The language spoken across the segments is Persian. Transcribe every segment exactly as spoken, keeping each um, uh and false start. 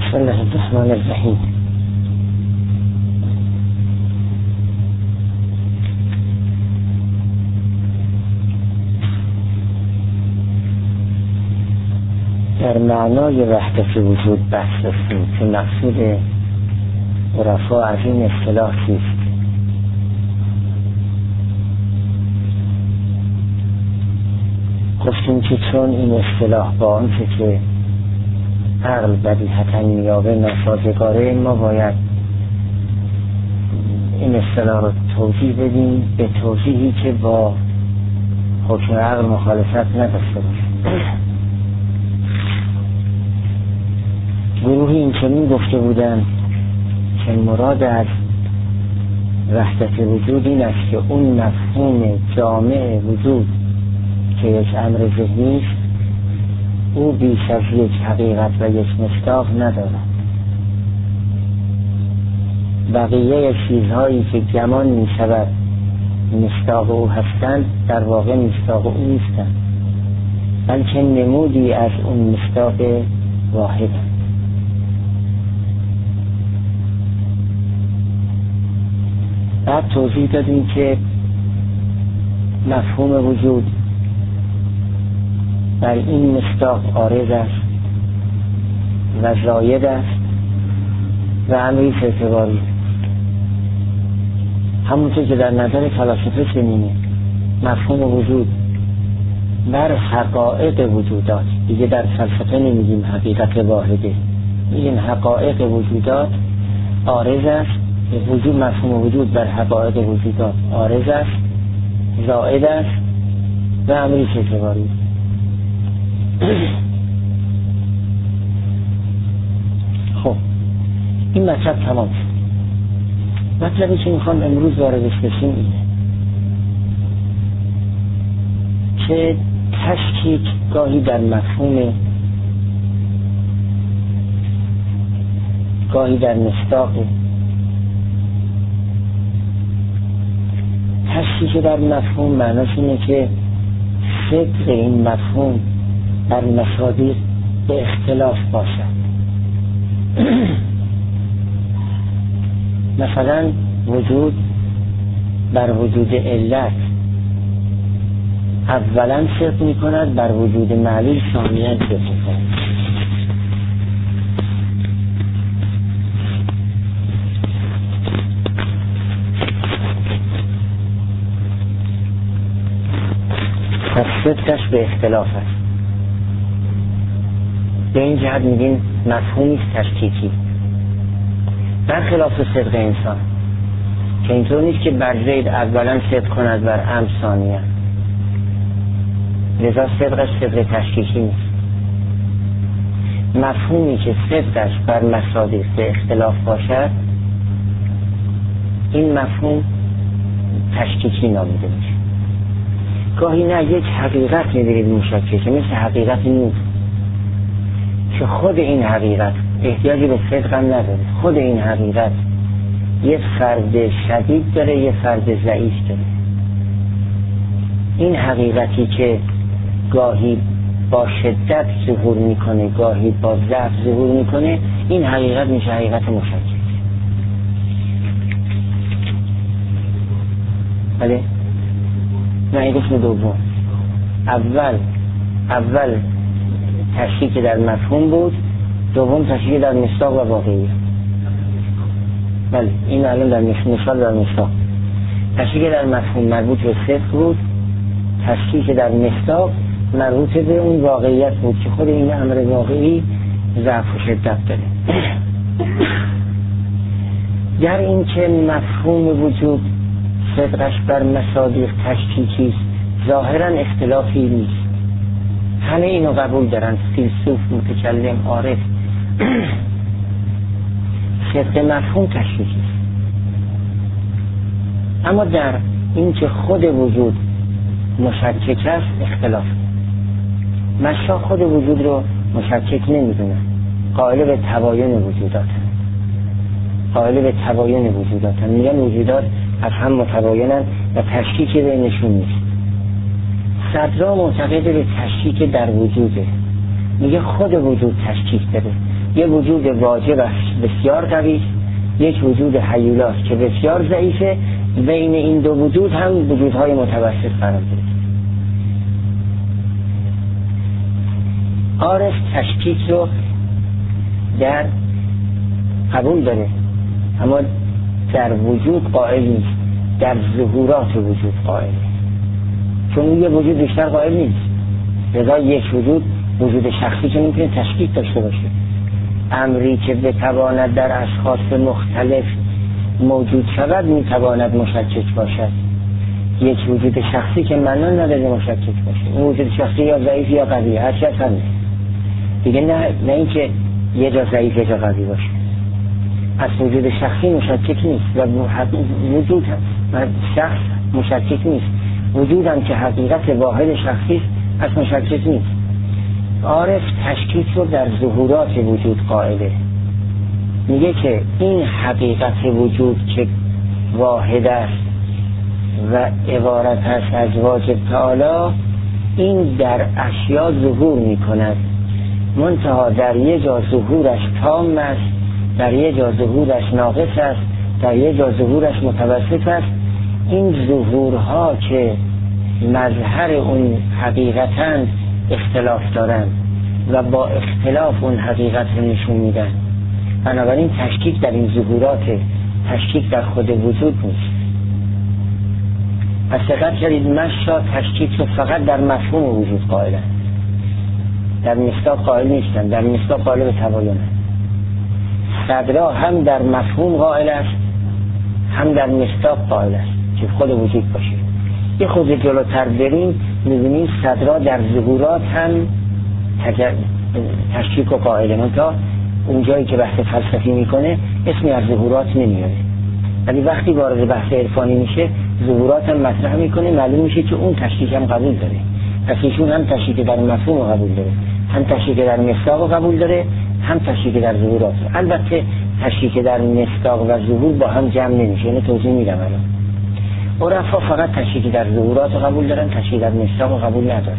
بسم الله الرحمن الرحیم. در معنای وحدت وجود بحث رسیم که مقصود عرفا از این اصطلاح چیست؟ گفتیم که چون این اصطلاح با آنچه که عقل بدیهةً مییابه ناسازگاره، ما باید این اصطلاح رو توضیح بدیم به توضیحی که با حکم عقل مخالفت نداشته باشه. گروهی این چنین گفته بودن که مراد از وحدت وجود این است که اون مفهوم جامع وجود که یک امر ذهنی است، او بیش از یک حقیقت و یک مصداق ندارد. بقیه چیزهایی که گمان می شود مصداق او هستند در واقع مصداق او نیستند، بلکه نمودی از اون مصداق واحد. بعد توضیح دادیم که مفهوم وجود بر این مصداق عارض است و زاید است و امری اعتباری، همونطور که در نظر فلاسفه چنینه. مفهوم وجود بر حقایق وجودات، دیگه در فلسفه نمیگیم حقیقت واحده، میگیم حقایق وجودات عارض است. وجود، مفهوم وجود بر حقایق وجودات عارض است، زائد است و امری اعتباری. خب این مطلب تمام شد. مطلبی که میخوام امروز واردش بشیم اینه که تشکیک گاهی در مفهوم، گاهی در مصداق. تشکیک در مفهوم معناش اینه که صدق این مفهوم بر مصادیق به اختلاف باشد. مثلا وجود بر وجود علت اولا صدق می کند، بر وجود معلول ثانیاً صدق می کند. پس صدقش به اختلاف است. به این جهت میگیم مفهومی تشکیکی، برخلاف صدق انسان که اینطور نیست که بر زید اولا صدق کند بر امر ثانیاً، لذا صدقش صدق تشکیکی نیست. مفهومی که صدقش بر مصادیق به اختلاف باشد، این مفهوم تشکیکی نامیده میشه. گاهی نه یک حقیقت می‌بینید مشککه، مثل حقیقت نور که خود این حقیقت احتیاجی به صدق هم نداره. خود این حقیقت یه فرد شدید داره، یه فرد ضعیف داره. این حقیقتی که گاهی با شدت ظهور میکنه، گاهی با ضعف ظهور میکنه، این حقیقت میشه حقیقت مشکک. بله؟ نه، این قسم دوم. اول اول تشکیک در مفهوم بود، دوم تشکیک در مصداق و واقعیت. بله، این الان در مثال در مصداق. تشکیک در مفهوم مربوط به صدق بود، تشکیک در مصداق مربوط به اون واقعیت بود که خود این امر واقعی ضعف و شدت داره. در این که مفهوم وجود صدقش بر مصادیق تشکیکی است، ظاهرا اختلافی نیست، همه اینو قبول دارن، فیلسوف، متکلم، عارف. صدق مفهوم تشکیکی است. اما در این که خود وجود مشکک است اختلاف. مشا خود وجود رو مشکک نمیدونن، قائل به تباین وجودات قائل به تباین وجودات میگن وجودات از هم متباینن و تشکیکی بینشون نیست. صدرا معتقد به تشکیک در وجوده، میگه خود وجود تشکیک داره، یه وجود واجب بسیار قوی، یک وجود هیولاست که بسیار ضعیفه. بین این دو وجود هم وجودهای متوسط قرار گرفت. عارف تشکیک رو در قبول داره، اما در وجود قائل نیست، در ظهورات وجود قائل، چون اون یه وجود بیشتر قائل نیست. لذا یک وجود، وجود شخصی که میتونه تشکیک داشته باشه. امری که بتواند در اشخاص مختلف موجود شود میتواند مشکک باشد. یک وجود شخصی که معنا نداره مشکک باشه. اون وجود شخصی یا ضعیف یا قوی، هر چی هست دیگه، نه نه اینکه یه جا ضعیف یه جا قوی باشه. از وجود شخصی مشکک نیست و وجود هم شخص مشکک نیست. وجود هم که حقیقت واحد شخصی است از مشکک نیست. عارف تشکیک رو در ظهورات وجود قائله. میگه که این حقیقت وجود که واحد است و عبارت است از واجب تعالی، این در اشیا ظهور میکند، منتها در یه جا ظهورش تام است، در یه جا ظهورش ناقص است، در یه جا ظهورش متوسط است. این ظهورها که مظهر اون حقیقتاً اختلاف دارن و با اختلاف اون حقیقت رو نشون میدن. بنابراین تشکیک در این ظهورات، تشکیک در خود وجود نیست. از دقت کردید مشا تشکیک رو فقط در مفهوم وجود قائلن، در مصداق قائل نیستن، در مصداق قائل به تباینن. صدرا هم در مفهوم قائل است، هم در مصداق قائل است که خود وجود باشه. یه خود جلوتر بریم می‌بینیم صدرا در ظهورات هم تشکیک و قائله، منتها اون جایی که بحث فلسفی میکنه اسمی از ظهورات نمیاره، ولی وقتی وارد بحث عرفانی میشه ظهورات هم مطرح میکنه، معلوم میشه که اون تشکیک هم قبول داره. پس ایشون هم تشکیک در مفهوم قبول داره، هم تشکیک در مصداق قبول داره، هم تشکیک در ظهورات. البته تشکیک در مصداق و ظهور با هم جمع نمیشه، اینو توضیح میدم الان. عرفا فقط تشکیک در ظهورات قبول دارن، تشکیک در مصداق قبول ندارن.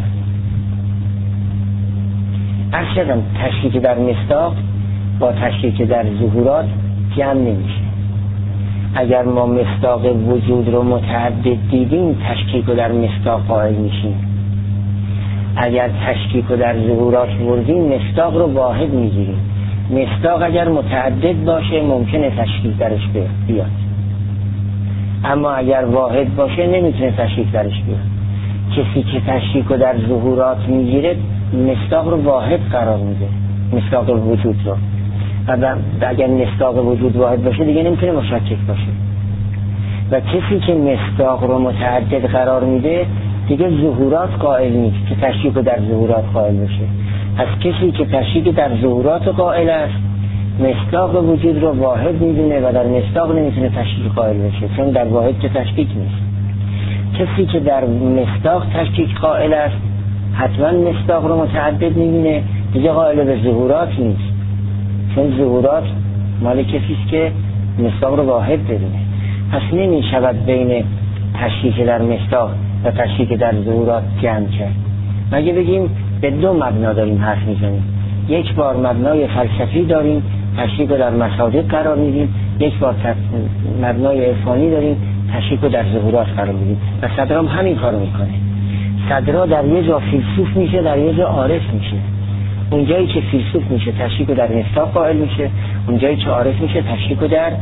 ارشدم تشکیک در مصداق با تشکیک در ظهورات جمع نمیشه. اگر ما مصداق وجود رو متعدد دیدیم تشکیک رو در مصداق قائل میشیم. اگر تشکیک رو در ظهورات بردیم مصداق رو واحد میگیریم. مصداق اگر متعدد باشه ممکنه تشکیک درش بیاد، اما اگر واحد باشه نمیتونه تشکیک درش بیاد. کسی که تشکیک رو در ظهورات میگیره مصداق رو واحد قرار میده، مصداق وجود رو، و اگر مصداق وجود واحد باشه دیگه نمیتونه مشکک باشه. و کسی که مصداق رو متعدد قرار میده دیگه ظهورات قائل نیست که تشکیک رو در ظهورات قائل بشه. از کسی که تشکیک در ظهورات قائل است مصداق وجود رو واحد میدونه و در مصداق نمیتونه تشکیک قائل بشه، چون در واحد که تشکیک نیست. کسی که در مصداق تشکیک قائل است حتما مصداق رو متعدد میبینه، دیگه قائل به ظهورات نیست، چون ظهورات مال کسی است که مصداق رو واحد ببینه. پس نمیشود بین تشکیک در مصداق و تشکیک در ظهورات جمع کرد. مگه بگیم به دو مبنا داریم حرف میزنیم، یک بار مبنای فلسفی داریم تشکیک رو در مصادیق قرار میدیم، یک بار مبنای عرفانی داریم تشکیک رو در ظهورات قرار میدیم. و صدرام همین کارو میکنه. صدرا در یه جا فیلسوف میشه، در یه جا عارف میشه. اونجایی که فیلسوف میشه تشکیک رو در مصداق قائل میشه، اونجایی که عارف میشه تشکیک رو در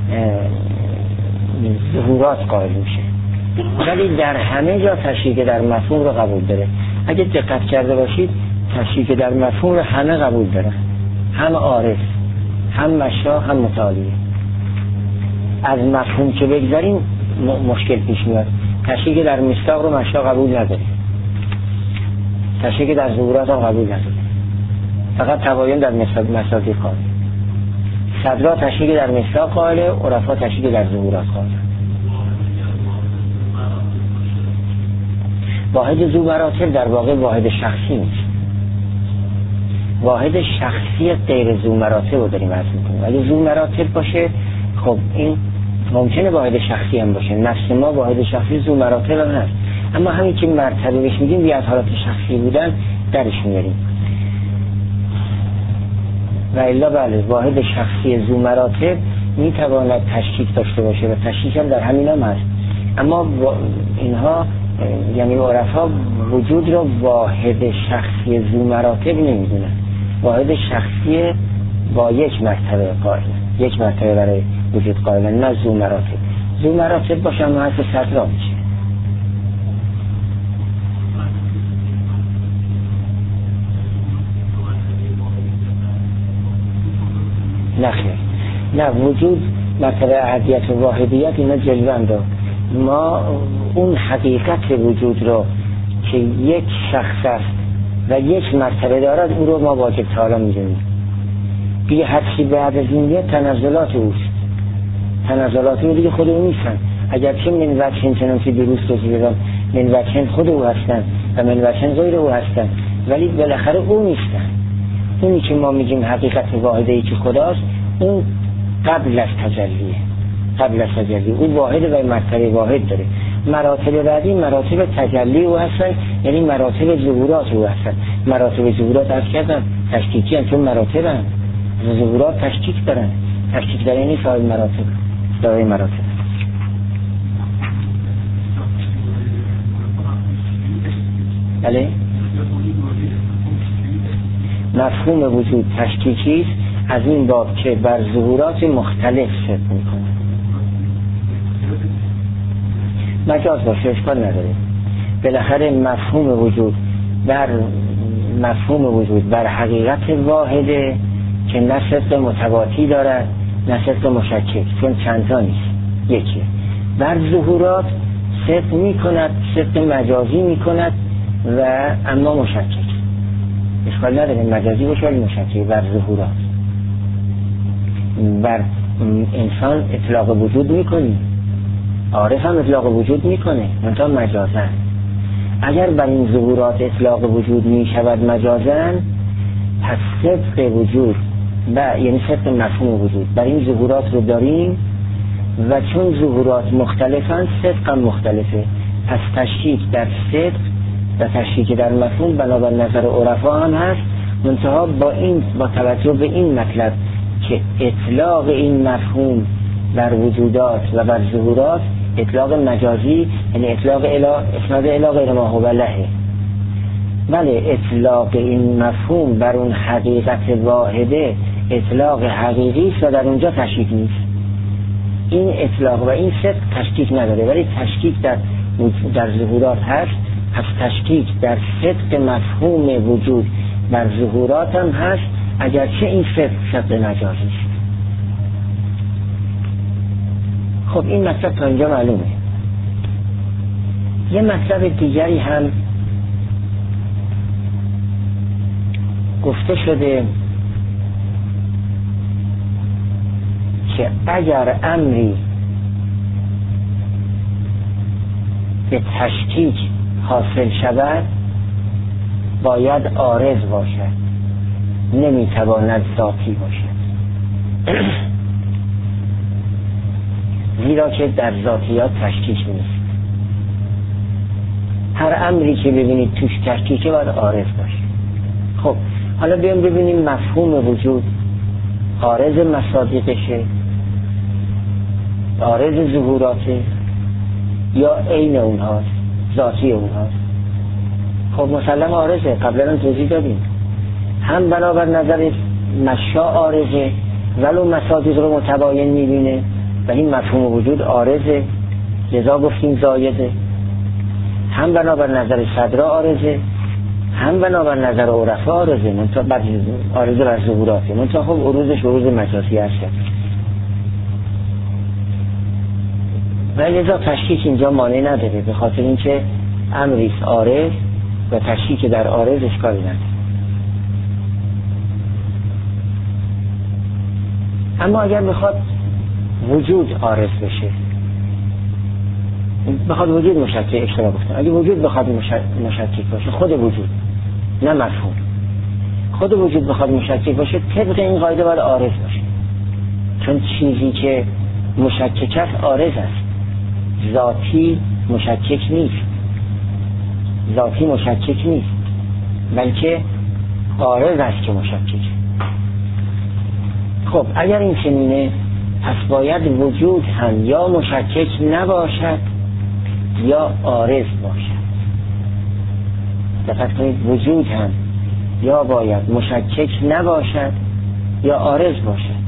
ظهورات قائل میشه. ولی در همه جا تشکیک در مفهوم رو قبول داره. اگه دقت کرده باشید تشکیک در مفهوم رو همه قبول دارن، هم عارف، هم مشا، هم متعالی. از مفهوم که بگذاریم مشکل پیش میاد. تشکیک در مصداق رو مشا قبول نداره، تشکیک در ظهورات هم قبول نداره، فقط تباین در مصادیق قائل. صدرا تشکیک در مصداق قائله، عرفا تشکیک در ظهورات قائل. واحد ذو مراتب در واقع واحد شخصی نیست، واحد شخصی غیر ذو مراتب رو داریم عرض میکنیم. اگه ذو مراتب باشه خب این ممکنه واحد شخصی هم باشه، نفس ما واحد شخصی ذو مراتب هم هست، اما همین که مرتبه بهش میگیم بیا از حالت شخصی بودن درش میاریم. و الا بله واحد شخصی ذو مراتب میتواند تشکیک داشته باشه و تشکیک هم در همین هم هست، اما اینها یعنی عرفا وجود را واحد شخصی ذو مراتب نمیدونن، واحد شخصی با یک مرتبه قائل، یک مرتبه برای وجود قائل، نه ذو مراتب. ذو مراتب باشه اما حرف صدرا میشه. نه خیر، نه وجود مرتبه احدیت و واحدیت اینا جلوه داد. ما اون حقیقت وجود رو که یک شخص است و یک مرتبه دارد اون رو ما واجب تعالی میدونیم. بی حدسی بعد از این یه تنزلات اوست، تنزلات او دیگه خود او نیستن، اگرچه من وجهن چنانچه درست توضیح من وجهن خود او هستن و من وجهن غیر او هستن، ولی بالاخره او نیستن. اونی که ما میگیم حقیقت واحده ای که خداست اون قبل از تجلیه، قبل از تجلی اون واحد و مرتبه واحد داره. مراتب بعدی مراتب تجلی او هستن، یعنی مراتب ظهورات او هستن. مراتب ظهورات از کردن تشکیکی هم چون مراتب هم ظهورات تشکیک دارن، تشکیک داره یعنی صاحب مراتب داره مراتب. بله مفهوم وجود تشکیکی است از این باب که بر ظهورات مختلف صدق میکنه. مجاز باشه اشکال نداره، بالاخره مفهوم وجود بر مفهوم وجود بر حقیقت واحده که نه صدق متواتی دارد نه صدق مشکک، چون چندتا نیست، یکیه. بر ظهورات صدق میکند، صدق مجازی میکند و اما مشکک، اشکال نداره مجازی باشه ولی مشکک. بر ظهورات بر انسان اطلاق وجود میکنی، عارف هم اطلاق وجود میکنه منتها مجازن. اگر بر این ظهورات اطلاق وجود میشود مجازن، پس صدق وجود و یعنی صدق مفهوم وجود بر این ظهورات رو داریم و چون ظهورات مختلفن صدق هم مختلفه، پس تشکیک در صدق و تشکیک در مفهوم بنابر نظر عرفا هم هست، منتها با این با توجه به این مطلب که اطلاق این مفهوم بر وجودات و بر ظهورات اطلاق مجازی، یعنی اطلاق اله اسناد اله غیر ما هو لهه. بله اطلاق این مفهوم بر اون حقیقت واحده اطلاق حقیقی است و در اونجا تشکیک نیست. این اطلاق و این صدق تشکیک نداره، ولی تشکیک در در ظهورات هست، پس تشکیک در صدق مفهوم وجود بر ظهورات هم هست، اگرچه این صدق صدق مجازی است. خب این مطلب تا اینجا معلومه. یه مطلب دیگری هم گفته شده که اگر امری به تشکیک حاصل شود باید عارض باشد، نمیتواند ذاتی باشد. زیرا که در ذاتیات تشکیک نیست. هر امری که ببینید توش تشکیکه باید عارض باشه. خب حالا بیام ببینیم مفهوم وجود عارض مصادیقشه، عارض ظهوراته یا عین اونهاست، ذاتی اونهاست. خب مسلم عارضه، قبلا هم توضیح دادیم. هم بنابر نظر مشا عارضه ولو مصادیق رو متباین میبینه و این مفهوم وجود عارضه، لذا گفتیم زایده. هم بنابر نظر صدرا عارضه، هم بنابر نظر عرفا عارضه، منتها بر عارضه بر ظهوراته، منتها خب عروضش عروض مجازی هست و لذا تشکیک اینجا مانع نداره، به خاطر اینکه امریست عارض و تشکیک در عارض اشکالی نداره. اما اگر بخواد وجود عارض بشه، بخواد وجود مشکک، اشتباه گفتم، اگه وجود بخواد مشکک باشه، خود وجود نه مفهوم، خود وجود بخواد مشکک باشه طبق این قاعده باید عارض باشه، چون چیزی که مشکک است عارض است، ذاتی مشکک نیست، ذاتی مشکک نیست بلکه عارض است که مشکک. خب اگر این چنینه پس باید وجود هم یا مشکک نباشد یا عارض باشد. دقت کنید، وجود هم یا باید مشکک نباشد یا عارض باشد.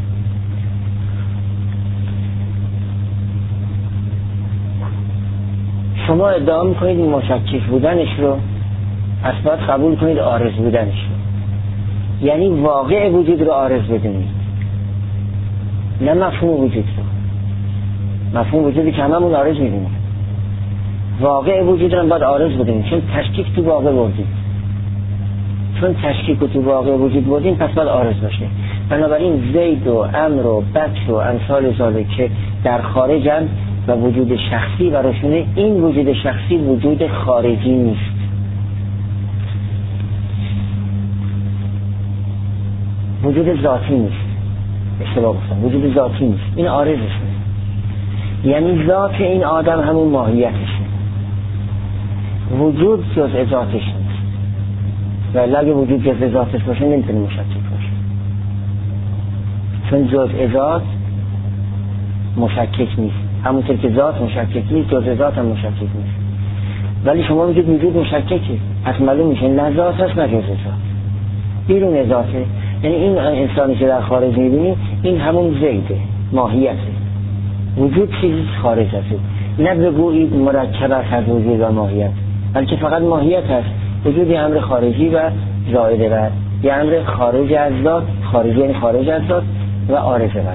شما ادعا میکنید مشکک بودنش رو پس باید قبول کنید عارض بودنش رو، یعنی واقع وجود رو عارض بدونید، نه مفهوم وجود رو. مفهوم وجودی که هممون عارض میدونیم، واقع وجود رو باید عارض بدونیم، چون تشکیک تو واقع بردیم. چون تشکیک تو واقع وجود بردیم پس باید عارض باشه. بنابراین زید و امر و بکر و امثال ذالک که در خارجن و وجود شخصی براشونه، این وجود شخصی وجود خارجی نیست. وجود ذاتی نیست. اشتباه گفتم، وجود ذاتی نیست، این عارضشه. یعنی ذات این آدم همون ماهیتشه، وجود جزء ذاتش نیست. و اگه وجود جزء ذاتش باشه نمیتونه مشکک باشه، چون جزء ذات مشکک نیست. همونطور که ذات مشکک نیست، جزء ذات هم مشکک نیست. ولی شما میگید وجود مشککه، پس معلوم میشه نه ذات هست نه جزء ذات، بیرون ذاته. یعنی این انسانی که در خارج میبینی این همون زیده، ماهیته. وجود چیزی خارج هست، نه بگویید مرکب است از وجود و ماهیت، بلکه فقط ماهیت هست. وجود یه امر خارجی و زائده بر یه امر خارج از ذات، خارجی یعنی خارج از ذات و عارض از ذات.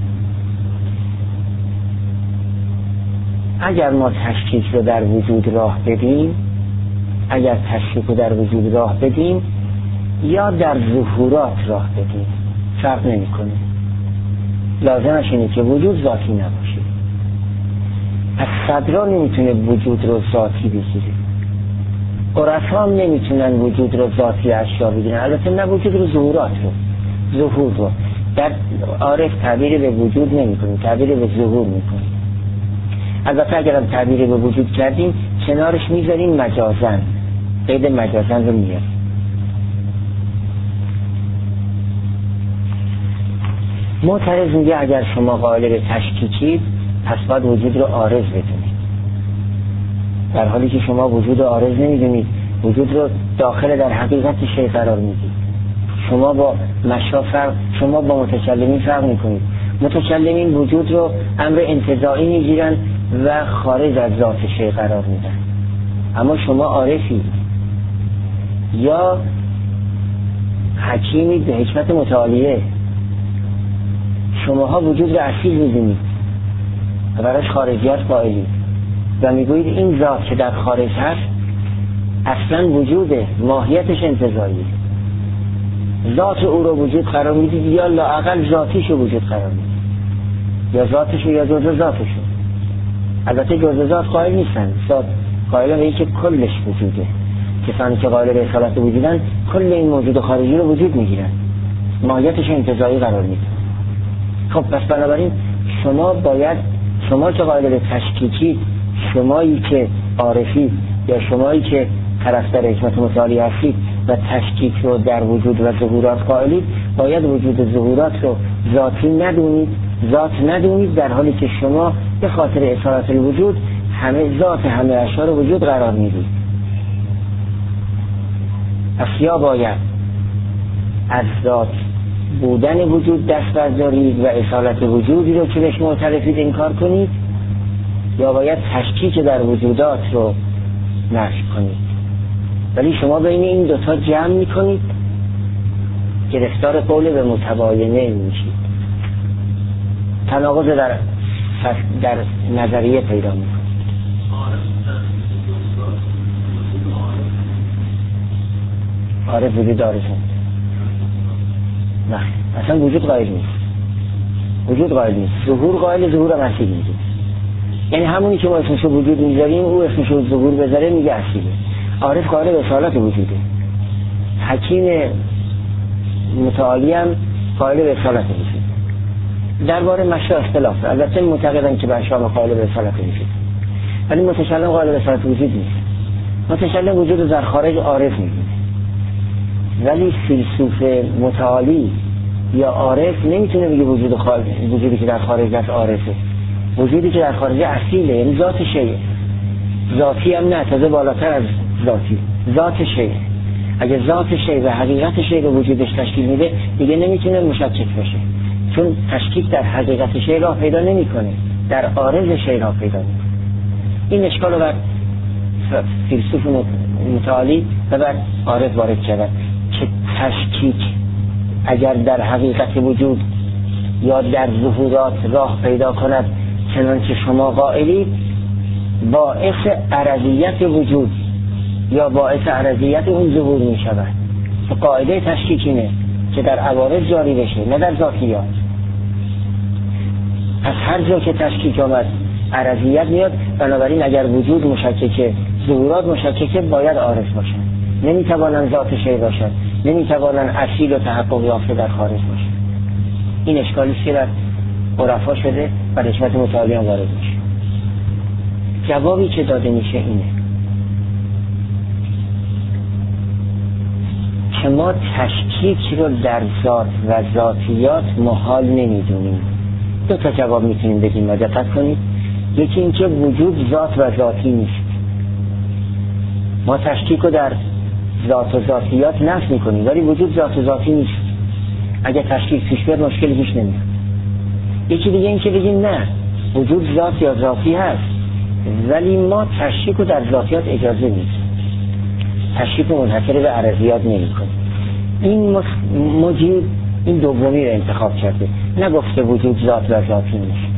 اگر ما تشکیک رو در وجود راه بدیم، اگر تشکیک رو در وجود راه بدیم یا در ظهورات راه بدیم فرق نمی کنه. لازمش اینه که وجود ذاتی نباشه. پس صدرا نمیتونه وجود رو ذاتی بگیره، عرفا نمیتونن وجود رو ذاتی اشیا بگیرن، البته نه وجود رو، ظهورات رو، ظهور رو. در عارف تعبیر به وجود نمی کنیم، تعبیر به ظهور می کنیم. البته اگرم تعبیر به وجود کردیم کنارش میذاریم مجازن، قید مجازن رو میاریم. معترض میگه اگر شما قائل به تشکیکید پس باید وجود رو عارض بدونید، در حالی که شما وجود رو عارض نمیدونید، وجود رو داخل در حقیقت شیء قرار میدید. شما با مشا فرق، شما با متکلمین فرق میکنید. متکلمین وجود رو امر انتزاعی میگیرن و خارج از ذات شیء قرار میدن، اما شما عارفید یا حکیمید به حکمت متعالیه. شماها وجود رو اصیل می‌دونید و براش خارجیت قائلید و میگویید این ذات که در خارج هست اصلا وجوده، ماهیتش انتزاعیه. ذات او رو وجود قرار میدید یا لااقل ذاتیش رو وجود قرار میدید، یا ذاتش یا جزء ذاتش. البته جزء ذات قائل نیستن، ذات قائل به اینکه کلش وجوده. کسانی که قائل به اصالت وجودن کل این موجود خارجی رو وجود میگیرن، ماهیتش انتزاعی قرار میدن. خب پس بنابراین شما باید، شما که قائل به تشکیکی، شمایی که عارفی یا شمایی که طرفدار حکمت متعالی هستید و تشکیک رو در وجود و ظهورات قائلید، باید وجود ظهورات رو ذاتی ندونید، ذات ندونید، در حالی که شما به خاطر اصالت الوجود همه ذات همه اشیاء رو وجود قرار میدید. پس یا باید از ذات بودن وجود دست بردارید و اصالت وجودی رو که بهش معترفید انکار کنید، یا باید تشکیک در وجودات رو نفی کنید. ولی شما بین این دوتا جمع میکنید، گرفتار قول به متباینه میشید، تناقض در در نظریه پیدا میکنید. آره وجود دارشون نه، اصلا وجود قائل نیست، وجود قائل نیست، ظهور قائل، ظهور هم اصیل میگه. یعنی همونی که ما اسمشو وجود میذاریم او اسمشو ظهور بذاره میگه اصیله. عارف قائل به اصالت وجوده، حکیم متعالی هم قائل به اصالت وجود. درباره مشا اختلاف، البته معتقدن که مشا قائل به اصالت وجود، ولی متکلم قائل به اصالت وجود نیست. متکلم وجود در خارج عارف میگه، ولی فیلسوف متعالی یا عارف نمیتونه بگه وجود خارج، وجودی که در خارج از عارفه. وجودی که در خارج اصیله، یعنی ذات شیء. ذاتی هم نه، تازه بالاتر از ذاتی، ذات شیء. اگه ذات شیء و حقیقت شیء رو وجودش تشکیل میده، دیگه نمیتونه مشکک باشه، چون تشکیک در حقیقت شیء راه پیدا نمیکنه، در عارض شیء راه پیدا میکنه. این اشکال رو بر فیلسوف متعالی و بر عارف وارد کردن که تشکیک اگر در حقیقت وجود یا در ظهورات راه پیدا کند چنانچه شما قائلید، باعث عرضیت وجود یا باعث عرضیت اون ظهور می شود. قاعده تشکیک اینه که در عوارض جاری بشه، نه در ذاتیات. پس هر جا که تشکیک آمد عرضیت میاد، بنابراین اگر وجود مشککه، ظهورات مشککه، باید عارض باشن، نمیتوانن ذات شیء باشن، نمیتوانن اصیل و تحقق یافته در خارج باشن. این اشکالی که در عرفا شده و حکمت متعالی هم وارد میشه. جوابی که داده میشه اینه که ما تشکیک رو در ذات و ذاتیات محال نمیدونیم. دو تا جواب میتونیم بدیم و دقت کنید. یکی این که وجود ذات و ذاتی نیست. ما تشکیک رو در ذات و ذاتیات نفی میکنیم، ولی وجود ذات و ذاتی نیست. اگه تشکیک پیش بیاد مشکلی پیش نمیاد. یکی دیگه این که بگیم نه، وجود ذات یا ذاتی هست، ولی ما تشکیک رو در ذاتیات اجازه نیست، تشکیک منحصر به عرضیات نمی کنیم. این مجیب این دومی رو انتخاب کرده، نگفته وجود ذات و ذاتی نیست.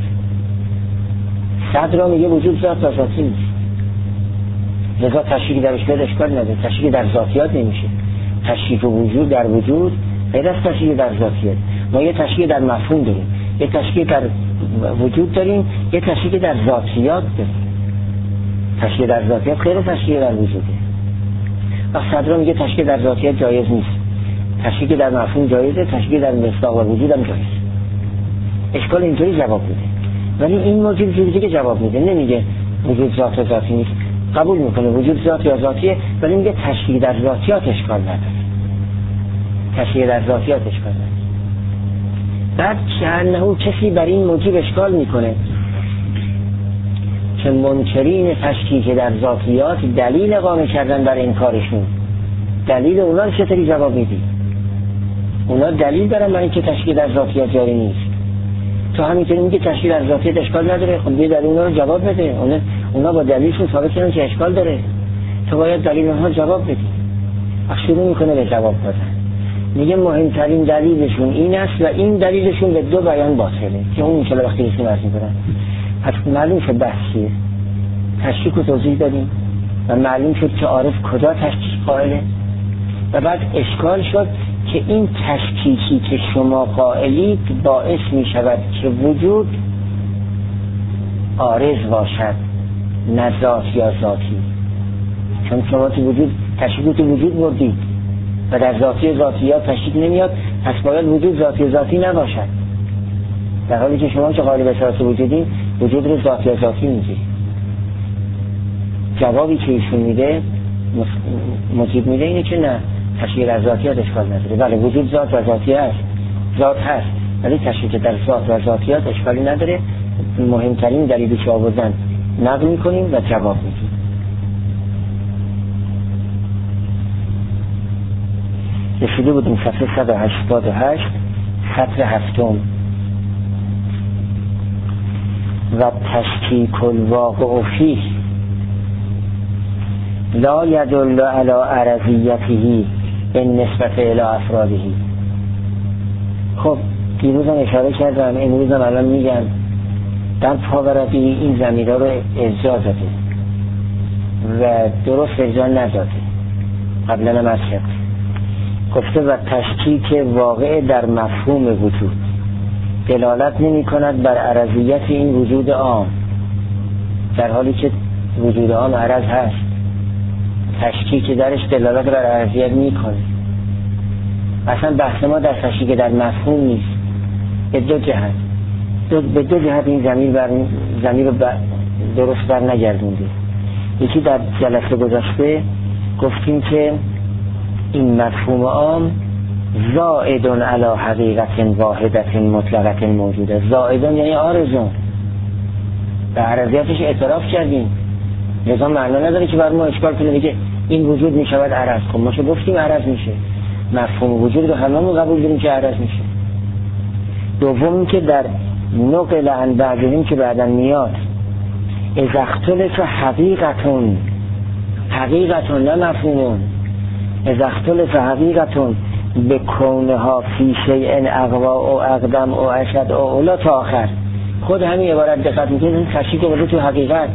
صدر میگه وجود ذات و ذاتی نیست، لذا تشکیک درش بیاد اشکال نداره. تشکیک در ذاتیات نمیشه. تشکیک وجود در وجود غیر از تشکیک در ذاتیات. ما یه تشکیک در مفهوم داریم، یه تشکیک در وجود داریم، یه تشکیک در ذاتیات داریم. تشکیک در ذاتیات غیر از تشکیک در وجوده. و صدر میگه تشکیک در ذاتیات جایز نیست، تشکیک در مفهوم جایزه، تشکیک در مصداق و وجود هم جایز. اشکال اینطوری جواب میده، ولی این موجود جوری دیگه جواب میده، نمیگه وجود ذات و ذاتی نیست، قبول میکنه وجود ذات یا ذاتیه، ولی میگه تشکیک در ذاتیات اشکال نداره. تشکیک در ذاتیات اشکال نداره. بعد چنهو کسی بر این موجب اشکال میکنه که منکرین تشکیک در ذاتیات دلیل اقامه کردن بر انکارشون. دلیل اونا رو چطوری جواب میدی؟ اونا دلیل دارن برای اینکه تشکیک در ذاتیات جاری نیست. تو همینطوری میگی تشکیک در ذاتیات اشکال نداره، خب بیا دلیل اونا رو جواب بده. اونا اونا با دلیلشون ثابت کردن که اشکال داره، تو باید دلیل اونها جواب بدی. شروع میکنه به جواب دادن، میگه مهمترین دلیلشون این است و این دلیلشون به دو بیان باطله که اون میشه وقتی ایشون عرض میکنن. پس معلوم شد بحثیه، تشکیک رو توضیح دادیم و معلوم شد که عارف کجا تشکیک قائله، و بعد اشکال شد که این تشکیکی که شما قائلید باعث میشود که وجود عارض باشد، نه ذات یا ذاتی. چون شما تو وجود تشکیک تو وجود بردید و در ذاتی و ذاتیات تشکیک نمیاد، پس باید وجود ذاتی و ذاتی نباشد، در حالی که شما که قائل به صورت وجودین وجود رو ذاتی و ذاتی میگید. جوابی که ایشون میده مجیب میده اینه که نه، تشکیک در ذاتیات اشکال نداره. بله وجود ذات و ذاتی هست، ذات هست، ولی تشکیک در ذات و ذاتیات اشکالی نداره. مهمترین دلیلی که آوردن نقل میکنیم و جواب میدیم. رسیده بودیم صفحه صد و هشتاد و هشت سطر هفتم. و تشکیک الواقع فیه لا یدل علی عرضیته بالنسبه الی افراده. خب دیروز هم اشاره کردم، امروز هم الان میگم، در پاورقی این ضمیرها رو ارجاع داده و درست ارجاع نداده. قبلا هم از شد گفته و تشکیک واقع در مفهوم وجود دلالت نمی کند بر عرضیت این وجود عام، در حالی که وجود عام عرض هست. تشکیک درش دلالت بر عرضیت می کنه. اصلا بحث ما در تشکیک در مفهوم نیست، به دو جهت دو به دو جهت این ضمیر بر ضمیر رو درست بر نگردونده. یکی در جلسه گذشته گفتیم که این مفهوم عام زائدون علی حقیقت واحدت مطلقت موجوده. زائدون یعنی آرزون، به عرضیتش اعتراف کردیم، لذا معنا نداره که بر ما اشکال کنه بگه این وجود می شود عرض. خب ما چه گفتیم عرض میشه، مفهوم وجود رو هممون قبول داریم که عرض میشه. دوم که در نقل عن بعضهم که بعداً میاد اذا اختلف حقیقتون، حقیقتون نه مفهومون، اذا اختلف حقیقتون به کونها فی شیء اقوا و اقدم و اشد و اولا تا آخر. خود همین عبارت دقت میکنید این تشکیک بوده تو حقیقت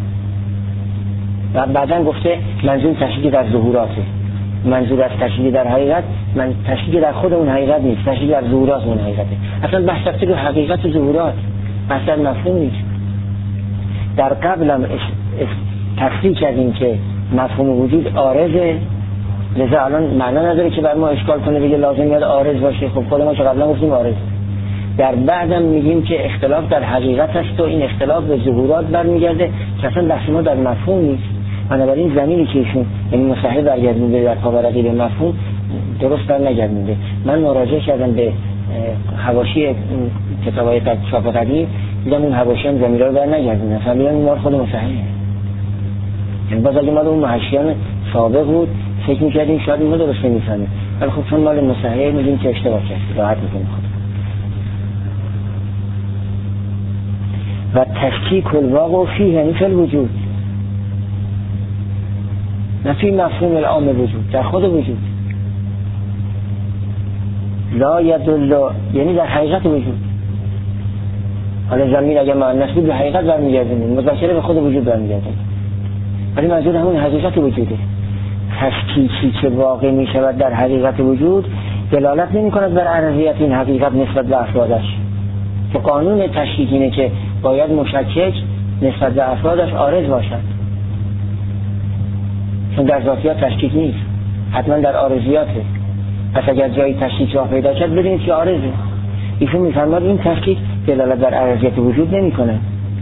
و بعداً گفته منظور تشکیک در ظهوراته. منظور از تشکیک در حقیقت من تشکیک در خود اون حقیقت نیست، تشکیک در ظهورات اون حقیقته. اصلا بحث رفته رو حقیقت و ظهورات، بحث در مفهوم نیست. در قبلم تفصیل کردیم که مفهوم وجود عارضه، لذا الان معنا نداره که بر ما اشکال کنه بگه لازم یاد عارض باشه. خب خود ما چه قبلا گفتیم عارض. در بعدم میگیم که اختلاف در حقیقت است و این اختلاف به ظهورات برمیگرده که اصلا بحث ما در مفهوم نیست. بنابراین زمینی که ایشون یعنی مصحح برگردونده در پاورقی به مفهوم درست بر نگردونده. من مراجعه کردم به حواشی کتابای چاپ قدیم، دیدم اون حواشی هم زمیرا رو بر نگردونده، فهمیدم این مال خود مصححه. یعنی باز اگه مال اون محشیان سابق بود فکر می‌کردیم شاید اینو درست نمی‌فهمه، ولی خب چون مال مصححه می‌دونیم که اشتباه کرد، راحت می‌کنه خود. و تشکیک الواقع فیه یعنی فی الوجود، نه فی مفهوم العام وجود، در خود وجود. لا یدل یعنی در حقیقت وجود. حالا زمین اگه مؤنث بود به حقیقت برمیگردیم، مذکر به خود وجود برمیگردیم، ولی منظور همون حقیقت وجوده. تشکیکی که واقع می شود در حقیقت وجود دلالت نمی کند بر عرضیت این حقیقت نسبت به افرادش، که قانون تشکیک اینه که باید مشکک نسبت به افرادش عارض باشد، چون در ذاتیات تشکیک نیست، حتما در عارضیاته. پس اگر جایی تشکیک راه پیدا کرد بدونید که عارضه. ایشون میفرماد این تشکیک دلالت بر عرضیت وجود نمی کنه،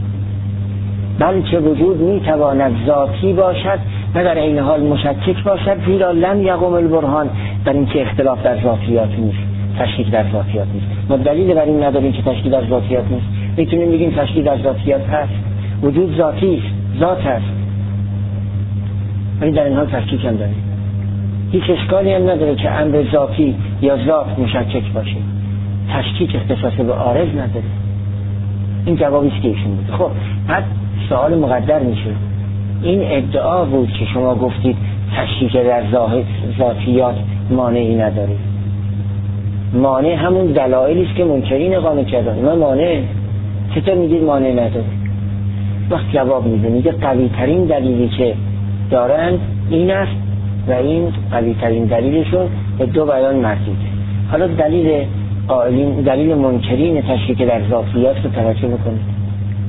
بلکه وجود می تواند ذاتی باشد نه در این حال مشکک باشد، زیرا لم یقم البرهان در این که اختلاف در ذاتیات نیست، تشکیک در ذاتیات نیست. ما دلیل بر این نداریم که تشکیک در ذاتیات نیست. میتونیم بگیم تشکیک در ذاتیات هست، وجود ذاتی است، ذات هست، ولی در این حال تشکیک هم داریم. هیچ اشکالی هم نداره که امر ذاتی یا ذات مشکک باشه، تشکیک اختصاص به عارض نداره. این جوابی است که ایشون بود. خب بعد سوال مقدر میشه، این ادعا بود که شما گفتید تشکیک در ذاتیات مانعی نداره. مانع همون دلایلی است که منکرین اقامه کردن. ما مانع چطور میگید مانع نداره؟ وقت جواب میده، میگه قوی ترین دلیلی که دارند این است و این قوی ترین دلیلشون به دو بیان مربوطه. حالا دلیل قائلین، دلیل منکرین تشکیک در ذاتیات رو توجه بکنید.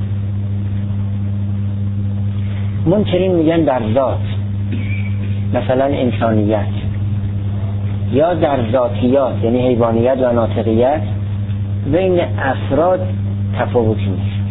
منکرین میگن در ذات، مثلا انسانیت، یا در ذاتیات یعنی حیوانیت و ناطقیت بین افراد تفاوتی نیست.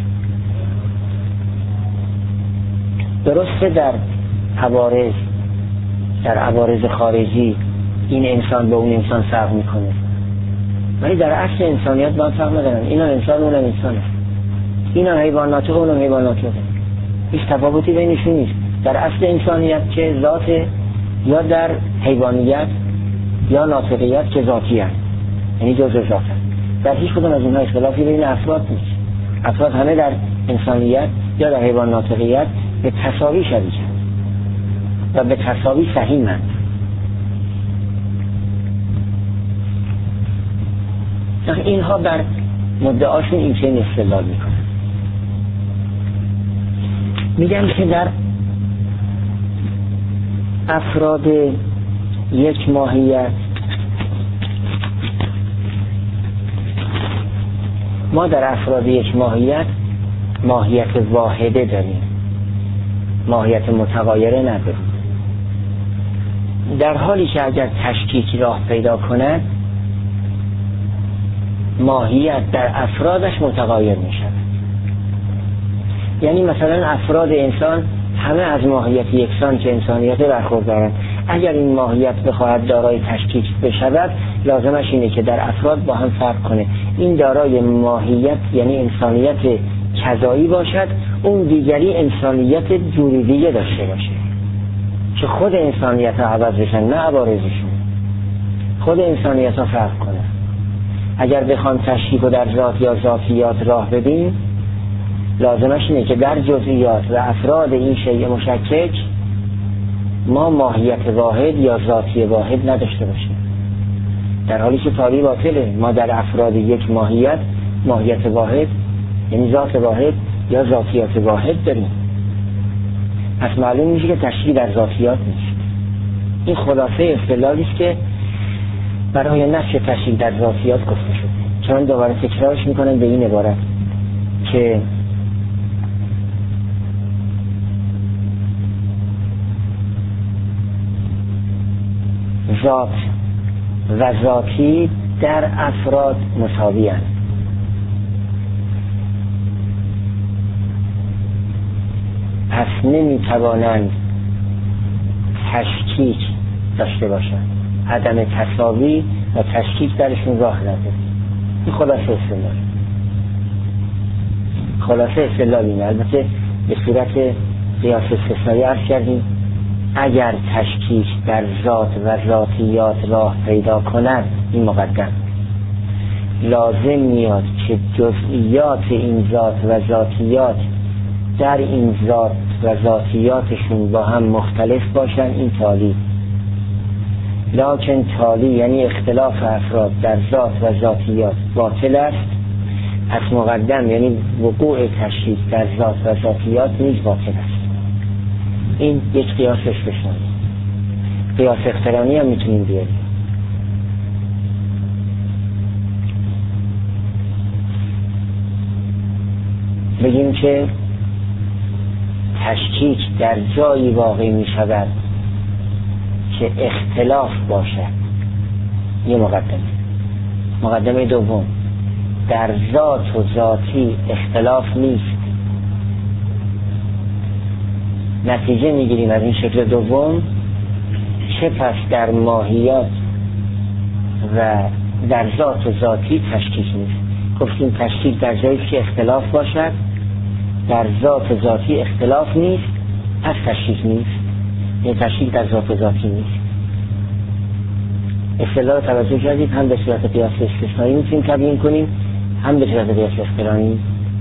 درسته در عوارض، در عوارض خارجی این انسان به اون انسان فرق میکنه، ولی در اصل انسانیت با هم فرق ندارن. اینا انسان اونم انسانه، اینا حیوان ناطق اونم حیوان ناطقه، هیچ تفاوتی بینشون نیست. در اصل انسانیت که ذاته، یا در حیوانیت یا ناطقیت که ذاتی هست، یعنی جزء ذات هست. در هیچ کدوم از اونها اختلافی بین افراد نیست. افراد همه در انسانیت یا در حیوان ناطقیت به تساوی شریک هست و به تساوی سهیمند. اینها بر مدعاشون این چه استدلال میکنن؟ میگن که در افراد یک ماهیت ما در افراد یک ماهیت ماهیت واحده داریم، ماهیت متغایره نداریم، در حالی که اگر تشکیک راه پیدا کند ماهیت در افرادش متغایر می شود. یعنی مثلا افراد انسان همه از ماهیت یکسان که انسانیت برخوردارند، اگر این ماهیت بخواهد دارای تشکیک بشود، لازمش اینه که در افراد با هم فرق کنه. این دارای ماهیت یعنی انسانیت کذایی باشد، اون دیگری انسانیت جوری دیگه داشته باشه که خود انسانیت ها عوض بشن، نه عوارضشون. خود انسانیت ها فرق کنه. اگر بخوام تشکیک و در ذات یا ذاتیات راه بدیم، لازمش اینه که در جزئیات و افراد این شیء مشکک ما ماهیت واحد یا ذاتی واحد نداشته باشیم، در حالی که تالی باطله. ما در افراد یک ماهیت ماهیت واحد یعنی ذات واحد یا ذاتیات واحد داریم. پس معلوم میشه که تشکیک در ذاتیات نیست. این خلاصه استدلالی است که برای نفی تشکیک در ذاتیات گفته شد. چون دوباره تکرارش میکنن به این عبارت که ذات و ذاتی در افراد مساوی هستند. پس نمیتوانند تشکیک داشته باشند. عدم تساوی و تشکیک درشون راه نداره. این خلاصه استدلال. خلاصه استدلال اینه. البته به صورت قیاس استثنایی عرض کردیم اگر تشکیک در ذات و ذاتیات راه پیدا کند، این مقدم لازم میاد که جزئیات این ذات و ذاتیات در این ذات و ذاتیاتشون با هم مختلف باشن. این تالی لکن تالی یعنی اختلاف افراد در ذات و ذاتیات باطل است. پس مقدم یعنی وقوع تشکیک در ذات و ذاتیات نیز باطل است. این یک قیاسش بشنید. قیاس اقترانی هم میتونیم بیاریم. بگیم که تشکیک در جایی واقع می شود که اختلاف باشد. یه مقدمه. مقدمه دوم، در ذات و ذاتی اختلاف نیست. نتیجه میگیریم از این شکل دوم چه پس در ماهیات و در ذات و ذاتی تشکیک نیست. گفتیم تشکیک در جایی که اختلاف باشد، در ذات و ذاتی اختلاف نیست، پس تشکیک نیست. این تشکیک در ذات و ذاتی نیست. اصطلاح توجه کردید، هم به صورت قیاس استثنایی میتونیم تبیین کنیم، هم به صورت قیاس اقترانی.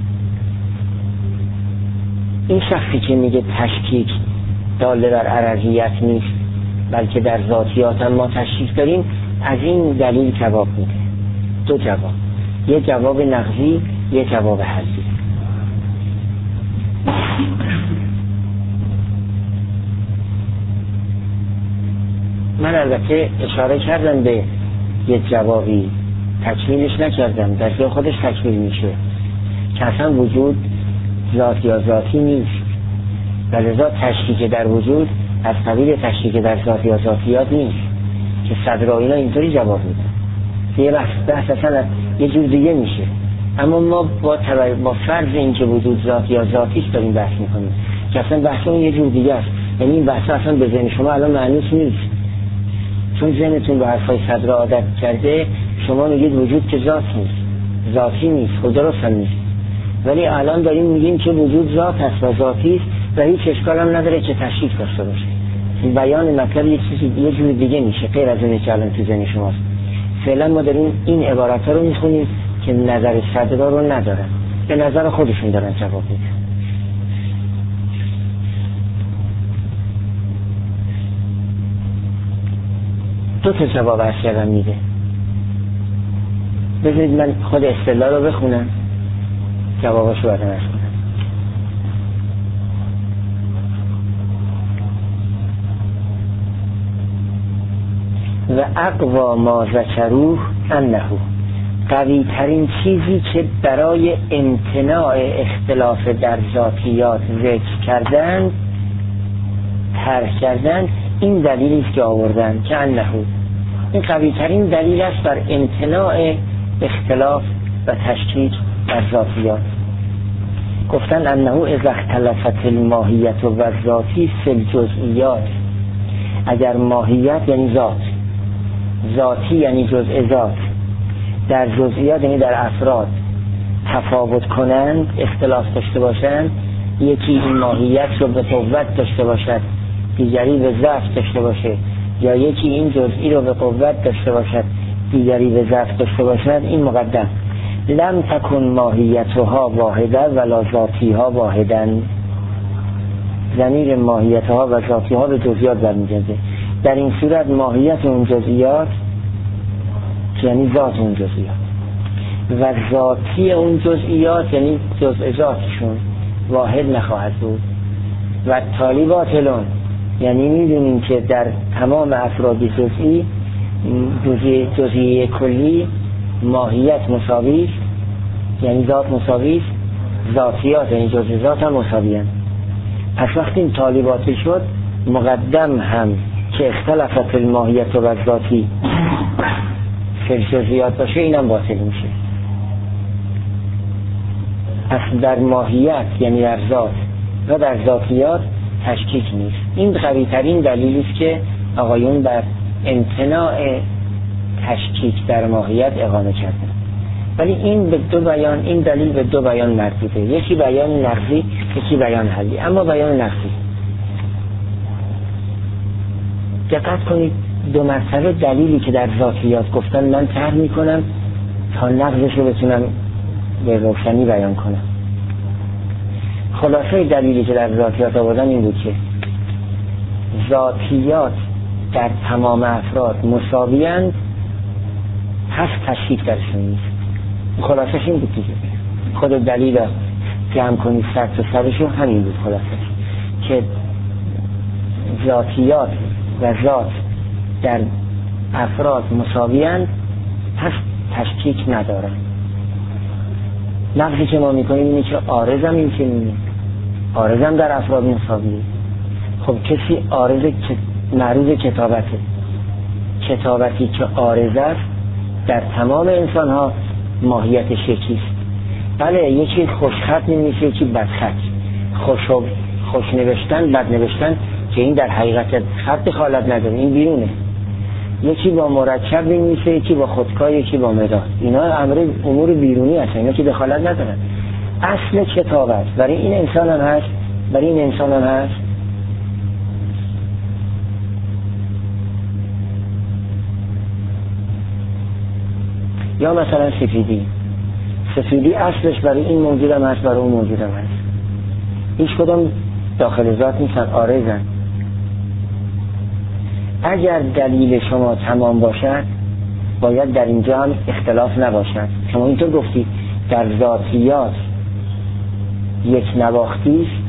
این شخصی که میگه تشکیک داله بر عرضیت نیست بلکه در ذاتیات هم ما تشکیک داریم، از این دلیل جواب میده. دو جواب، یک جواب نقضی، یک جواب حذفی. من البته اشاره کردم به یک جوابی، تکمیلش نکردم، در جای خودش تکمیل میشه که اصلا وجود ذات یا ذاتی نیست، ولذا تشکیک در وجود از قبیل تشکیک در ذات یا ذاتیات نیست که صدرایینا اینطوری جواب میدن. یه بحث بحث اصلا یه جور دیگه میشه. اما ما با, با فرض این که وجود ذات یا ذاتیست داریم بحث میکنیم که اصلا بحثمون یه جور دیگه است. یعنی این بحث اصلا به ذهن شما الان معنیش نیست، چون ذهنتون به حرفای صدرا عادت کرده. شما میگید وجود که ذات نیست، ذاتی نیست، خود درست هم نیست، ولی الان داریم میگیم که وجود ذات هست و ذاتی است و هیچ اشکال هم نداره که تشکیک داشته باشه. این بیان مطلب یه چیزی یه جور دیگه میشه غیر از اینه که الان تو ذهن شماست. فعلا ما داریم این عبارت‌ها رو میخونیم که نظر صدرا رو ندارن، به نظر خودشون دارن جواب میدن. دو تا جواب اصلا میده. بذارید من خود استدلال رو بخونم، جواباشو بعدا عرض کنم. و اقوا ما ذکروه انه، قوی ترین چیزی که برای امتناع اختلاف در ذاتیات ذکر کردند طرح کردند این دلیلی است که آوردند که انه، این قوی ترین دلیل است بر امتناع اختلاف و تشکیک در ذاتیات. گفتند انه اذا اختلفت الماهیت و ذاتی فی الجزئیات، اگر ماهیت یعنی ذات، ذاتی یعنی جزء ذات، در جزئیات یعنی در افراد تفاوت کنند، اختلاف داشته باشند، یکی این ماهیت رو به قوت داشته باشد دیگری به ضعف داشته باشه، یا یکی این جزئی رو به قوت داشته باشد دیگری به ضعف داشته باشد، این مقدم. لم تکن ماهیتها واحده ولا ذاتیها واحدن. ضمیر ماهیتها و ذاتیها به جزئیات برمیگرده. در این صورت ماهیت اون جزئیات یعنی ذات اون جزئیات و ذاتی اون جزئیات یعنی جزء ذاتشون واحد نخواهد بود. و تالی باطلون یعنی میدونیم که در تمام افراد جزئی جزئی کلی ماهیت مساوی است، یعنی ذات مساوی است، ذاتیات یعنی جزء ذات هم مساوی است. پس وقتی این تالی باطل شد مقدم هم که اختلافت الماهیت و ذاتی فی جزئیات باشه اینم باطل میشه. پس در ماهیت یعنی در ذات و در ذاتیات تشکیک نیست. این قوی ترین دلیلی است که آقایون بر امتناع تشکیک در ماهیت اقامه کردن. ولی این به دو بیان، این دلیل به دو بیان مربوطه، یکی بیان لفظی یکی بیان حلی. اما بیان لفظی دقت کنید، دو مرتبه دلیلی که در ذاتیات گفتن من طرح میکنم تا نقضش رو بتونم به روشنی بیان کنم. خلاصه دلیلی که در ذاتیات آوردن این بود که ذاتیات در تمام افراد مساویند، پس تشکیک درشون نیست. خلاصش این بود دیگه. خود دلیل جمع کنید سر تا سرشون همین بود خلاصش، که ذاتیات و ذات در افراد مساویند، پس تشکیک ندارن. نقضی که ما میکنیم اینه که عارضم این که میگه عارضم در افراد مساویه. خب کسی عارض معروض کتابته، کتابتی که عارض است در تمام انسان ها ماهیتش یکیست. بله یکی خوشخط نمیشه یکی بدخط، خوش و خوش نوشتن بد نوشتن که این در حقیقت خط دخالت نداره، این بیرونه. یکی با مرکب میمیسه یکی با خودکار یکی با مداد، اینا امر امور بیرونی هستن، اینا که دخالت ندارن. اصل کتاب است، برای این انسان هم هست برای این انسان هم هست. یا مثلا سفیدی سفیدی اصلش برای این موجود هم هست برای اون موجود هم هست، هیچ کدام داخل ذات نیستن، عارضن. اگر دلیل شما تمام باشد باید در اینجا هم اختلاف نباشد. شما اینطور گفتید در ذاتیات یک نواختی است،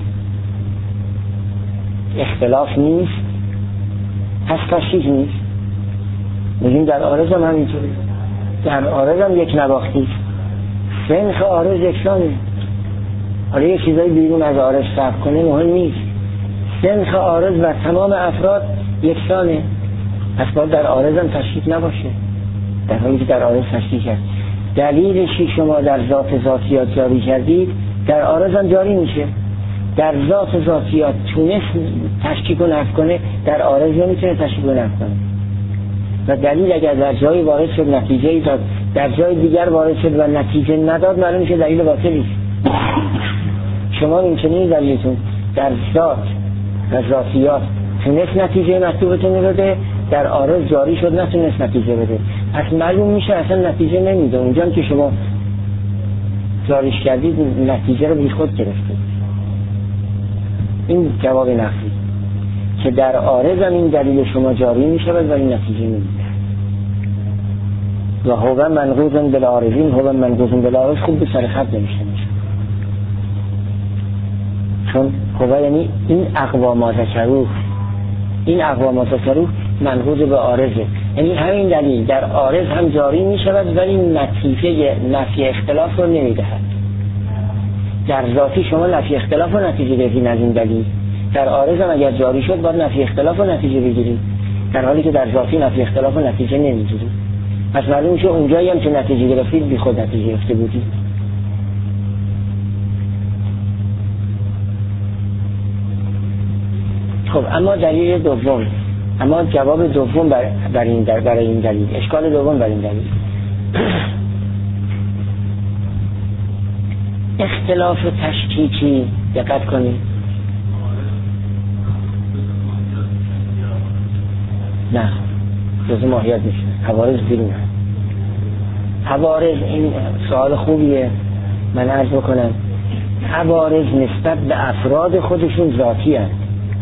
اختلاف نیست، پس تشکیک نیست. میگیم در عارض هم همینطوری، در عارض هم یک نواختی است، سنخ عارض یکسانه. حالا یک چیزای بیرون از عارض فرق کنه مهم نیست، سنخ عارض و تمام افراد یکسانه، پس باید در عارض هم تشکیک نباشه، در حالی که در عارض تشکیک هست. دلیلشی شما در ذات ذاتیات جاری کردید در عارض هم جاری میشه. در ذات ذاتیات تونست تشکیک و نفی کنه، در عارض نمیتونه تشکیک و نفی کنه. و دلیل اگر در جایی وارد شد نتیجه داد، در جای دیگر وارد شد و نتیجه نداد، معلوم میشه دلیل باطلی است. شما این چنین دلیلتون در ذات و ذاتیات تونست نتیجه مطلوبتون بده، در عارض جاری شد نتونست نتیجه بده، پس معلوم میشه اصلا نتیجه نمیده. اونجا که شما جاریش کردید نتیجه رو بی خود گرفته. این جواب نفی که در عارض هم این دلیل شما جاری میشه ولی نتیجه نمیده. و هو منقوض بالعارضین هو منقوض بالعارض خوب به سر خط نمیشه میشه، چون هو یعنی این اقوام ذکروه، این اقوام ذکروه منقوض به عارضه، یعنی همین دلیل در عارض هم جاری میشود ولی نتیجه نفی اختلاف رو نمیدهد. در ذاتی شما نفی اختلاف رو نتیجه بگیرید از این دلیل، در عارض هم اگر جاری شد باید نفی اختلاف رو نتیجه بگیرید، در حالی که در ذاتی نفی اختلاف رو نتیجه نمیگیرید. پس معلوم میشه اونجایی هم که نتیجه گرفتید بی خود نتیجه گرفته بودید. خب اما دلیل دوم اما جواب دوم بر, بر این در برای این دلیل، اشکال دوم بر این دلیل اختلاف تشکیکی. دقت کنید، نه جزء ماهیت میشه، عوارض بیرون. عوارض، این سوال خوبیه، من عرض بکنم عوارض نسبت به افراد خودشون ذاتی هست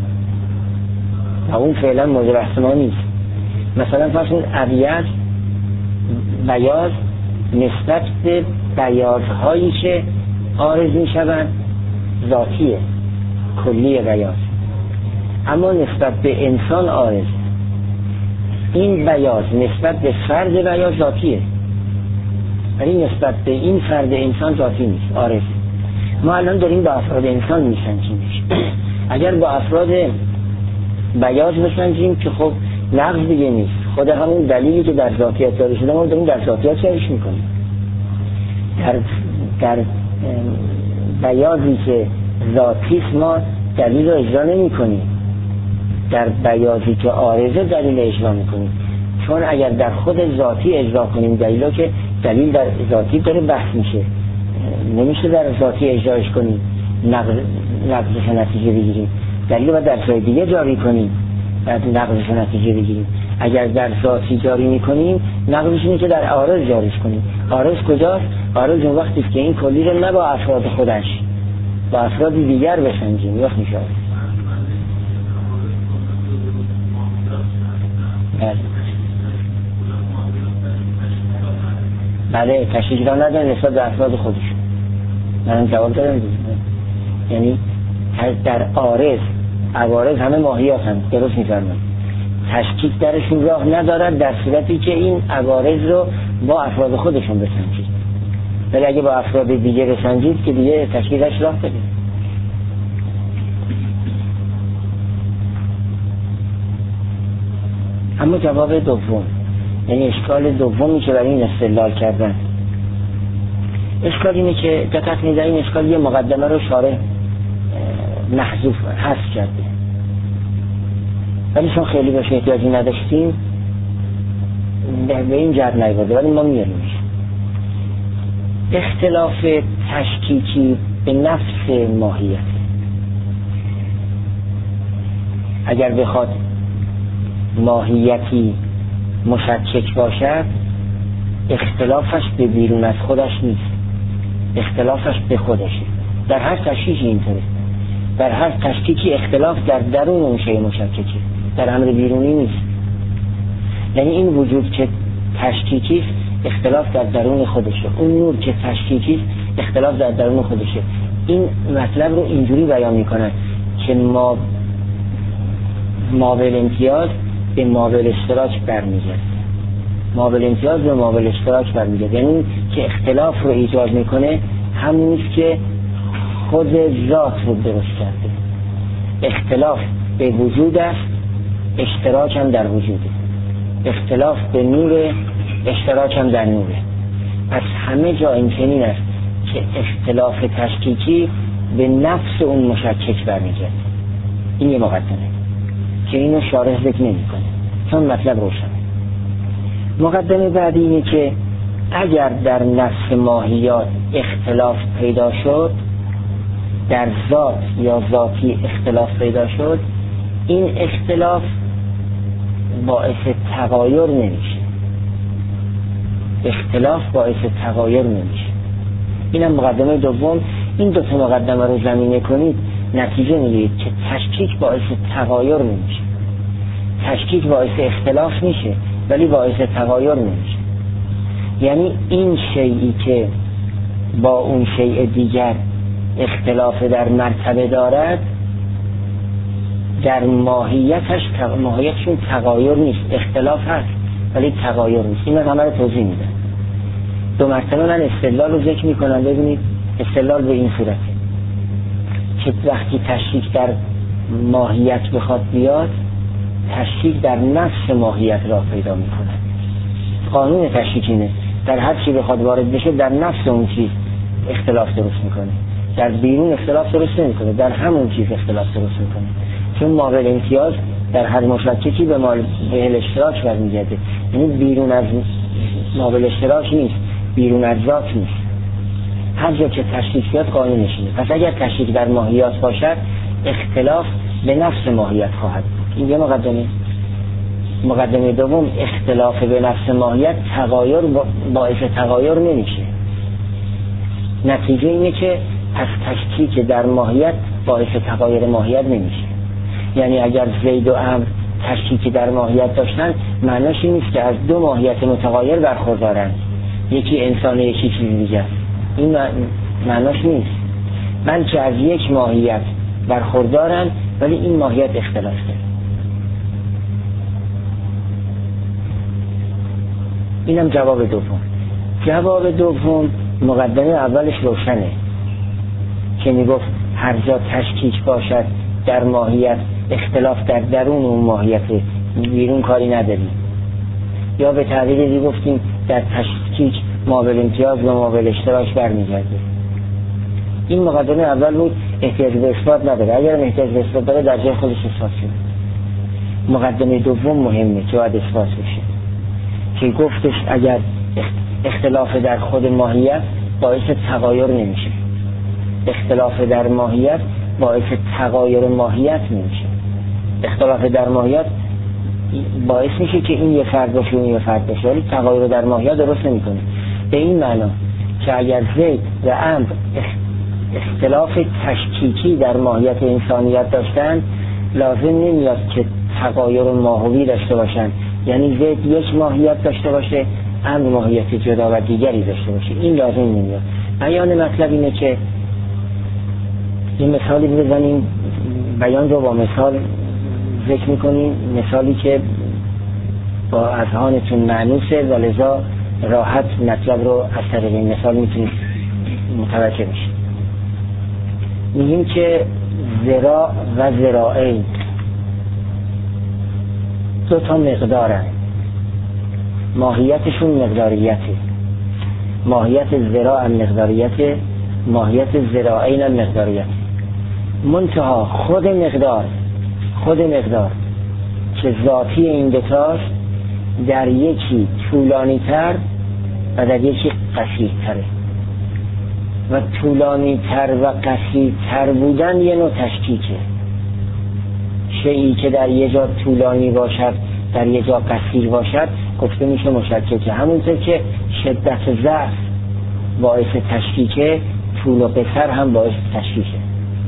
و اون فعلا مورد بحث ما نیست. مثلا فرض کنید ابیض، بیاض نسبت به بیاضهایی که عارض میشوند ذاتیه، کلیه بیاض، اما نسبت به انسان عارض. این بیاض نسبت به فرد بیاض ذاتیه، ولی نسبت به این فرد انسان ذاتی نیست، عارض. ما الان داریم با افراد انسان میسنجیمش. اگر با افراد بیاض بسنجیم که خب نقض دیگه نیست، خود همون دلیلی که در ذاتیت داره شده ما داریم در ذاتیت شریش میکنیم. در در بیاضی که ذاتیست ما دلیل رو اجرا نمی کنیم، در بیاضی که عارضه دلیل اجرا میکنیم. چون اگر در خود ذاتی اجرا کنیم دلیل رو که دلیل در ذاتی داره بحث میشه، نمیشه در ذاتی اجراش کنیم نقضش نتیجه بگیریم، دلیل رو در جای دیگه جاری کنیم بعد نقضش نتیجه بگیریم. اگر در ذاتی جاری میکنیم نقضش اینه که در عارض جاریش کنیم. عارض کجاست؟ عارض اون وقتی که این کلی رو نه با افراد خودش با افراد دیگر بسنجیم وقت میشه. بله بله تشریک را نداره نسبت به افراد خودش. من جواب دارم دیگه. یعنی در عارض عوارض همه ماهیات هم درست میفرمایید، تشکیک درشون راه ندارد در صورتی که این عوارض رو با افراد خودشون بسنجید، ولی اگه با افراد دیگه بسنجید که دیگه تشکیکش راه داره. اما جواب دوم، یعنی اشکال دومی که برای این استدلال کردن، اشکال اینه که دقت می‌دید این اشکال یه مقدمه رو شارح محذوف حذف کرده، ولی چون خیلی بهش احتیاجی نداشتیم به این جهت نیورده، ولی ما میاریمش. اختلاف تشکیکی به نفس ماهیت. اگر بخواد ماهیتی مشکک باشد اختلافش به بیرون از خودش نیست، اختلافش به خودشه. در هر تشکیکی اینطوره، در هر تشکیکی اختلاف در درون اون شیء مشککه، در امر بیرونی نیست. یعنی این وجود که تشکیکی اختلاف در درون خودشه، اون نور که تشکیکی اختلاف در درون خودشه. این مطلب رو اینجوری بیان میکنن که ما مابل امتیاز به مابل اشتراک برمیگرده، مابل امتیاز به مابل اشتراک برمیگرده. یعنی که اختلاف رو ایجاد میکنه همونیست که خود ذات رو درست کرده. اختلاف به وجود است، اشتراک هم در وجوده. اختلاف به نور، اشتراک هم در نوره. از همه جا این چنین است که اختلاف تشکیکی به نفس اون مشکک برمیگرده. این یه مقدمه که اینو شارح ذکر نمی‌کنه چون مطلب روشنه. مقدمه بعدی اینه که اگر در نفس ماهیات اختلاف پیدا شد، در ذات یا ذاتی اختلاف پیدا شد، این اختلاف باعث تغایر نمیشه. اختلاف باعث تغایر نمیشه. اینم مقدمه دوم. این دو تا مقدمه رو زمینه کنید نتیجه میگیرید که تشکیک باعث تغایر نمیشه، تشکیک باعث اختلاف میشه ولی باعث تغایر نمیشه. یعنی این شیئی که با اون شیء دیگر اختلاف در مرتبه دارد در ماهیتش ماهیتشون تغایر نیست، اختلاف هست ولی تغایر نیست. این همه رو توضیح میدن. دو مرتبه من استدلال رو ذکر میکنم. ببینید استدلال به این صورته که وقتی تشکیک در ماهیت بخواد بیاد، تشکیک در نفس ماهیت را پیدا میکنه. قانون تشکیک اینه، در هر چی بخواد وارد بشه در نفس اون چیز اختلاف درست میکنه، در بیرون اختلاف درست نمیکنه، در همون چیز اختلاف درست میکنه. چون مابل امتیاز در هر مشترکی به مال به الاشتراک برمیگرده، یعنی بیرون از ما به اشتراک نیست، بیرون از ذات نیست. هر جا که تشریک بیاد قانون نشینه. پس اگر تشریک در ماهیات باشد اختلاف به نفس ماهیت خواهد بود. این یه مقدمه. مقدمه دوم، اختلاف به نفس ماهیت تغایر باعث تغایر نمیشه. نتیجه اینه که پس تشکیک در ماهیت باعث تغایر ماهیت نمیشه. یعنی اگر زید و عمرو تشکیک در ماهیت داشتن، معناش این نیست که از دو ماهیت متغایر برخوردارن، یکی انسان یکی چیز دیگه. این معناش نیست، بلکه از یک ماهیت برخوردارن ولی این ماهیت اختلاف داره. اینم جواب دوم. جواب دوم مقدمه اولش روشنه که میگفت هر جا تشکیک باشد در ماهیت اختلاف در درون اون ماهیت، بیرون کاری نداریم. یا به تعبیر دیگه گفتیم در تشکیک مابل امتیاز و مابل اشتراک برمیگرده. این مقدمه اول بود، احتیاج به اثبات نداره. اگر احتیاج به اثبات داره در جای خودش اثبات شده. مقدمه دوم مهمه که باید اثبات بشه، که گفتش اگر اختلاف در خود ماهیت باعث تغایر نمیشه، اختلاف در ماهیت باعث تغایر ماهیت نمیشه. اختلاف در ماهیت باعث میشه که این یه فرد باشه اون یه فرد باشه، ولی تغایر در ماهیت درست نمیکنه. به این معنا که اگر زید و عمرو اختلاف تشکیکی در ماهیت انسانیت داشتن، لازم نمیاد که تغایر ماهوی داشته باشن، یعنی زید یک ماهیت داشته باشه، عمرو ماهیت جدا و دیگری داشته باشه. این لازم نمیاد. بیان مطلب اینه که این مثالی بزنیم، بیان رو با مثال ذکر میکنیم، مثالی که با اذهانتون معنوسه و لذا راحت مطلب رو از طریق این مثال میتونید متوجه بشید. میگیم که ذراع و ذراعین دو تا مقدارن، ماهیتشون مقداریته. ماهیت ذراع هم مقداریته، ماهیت ذراعین هم مقداریته. منتها خود مقدار خود مقدار که ذاتی این دوتاست، در یکی طولانی تر و در یکی قصیر تره، و طولانی تر و قصیر تر بودن یه نوع تشکیکه. شیئی که در یه جا طولانی باشد در یه جا قصیر باشد گفته میشه مشککه. همونطور که شدت ضعف باعث تشکیکه، طول و قصر هم باعث تشکیکه.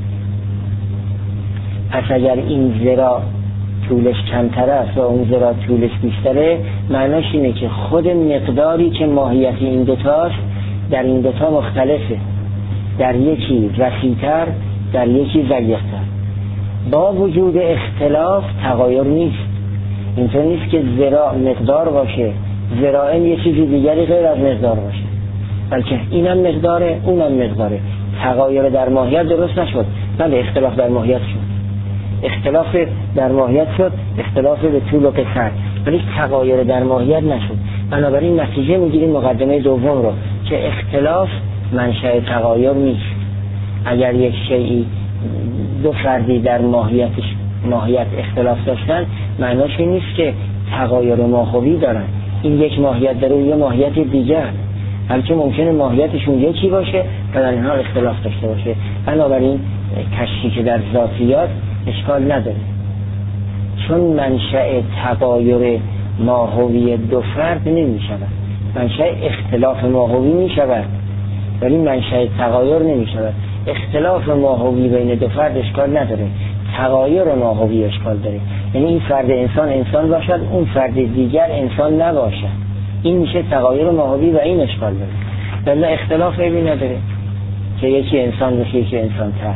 پس اگر این ذراع طولش کمتر است و اون ذراع طولش بیشتره، معناش اینه که خود مقداری که ماهیت این دوتاست در این دوتا مختلفه، در یکی وسیع‌تر در یکی ضیق‌تر. با وجود اختلاف تغایر نیست. اینطور نیست که ذراع مقدار باشه ذراعین یه چیزی دیگری غیر از مقدار باشه، بلکه اینم مقداره اونم مقداره. تغایر در ماهیت درست نشد، بله اختلاف در ماهیت شد، اختلاف در ماهیت شد، اختلاف به طول و قصر، ولی تغایر در ماهیت نشد. بنابراین نتیجه میگیریم مقدمه دوم رو که اختلاف منشأ تغایر نیست. اگر یک شیئی دو فردی در ماهیتش ماهیت اختلاف داشتن، معناش این نیست که تغایر ماهوی دارن. این یک ماهیت داره و یه ماهیت دیگر، بلکه ممکنه ماهیتشون یکی باشه و در این حال اختلاف داشته باشه. بنابراین تشکیک در ذاتیات اشکال نداره، چون منشأ تغایر ماهوی دو فرد نمی شود. منشأ اختلاف ماهوی می شود ولی منشأ تغایر نمی شود. اختلاف ماهوی بین دو فرد اشکال نداره، تغایر ماهوی اشکال داره. یعنی این فرد انسان انسان باشد، اون فرد دیگر انسان نباشد، این میشه تغایر ماهوی و این اشکال داره. ولی اختلاف عیبی نداره که یکی انسان باشه یکی انسان تر.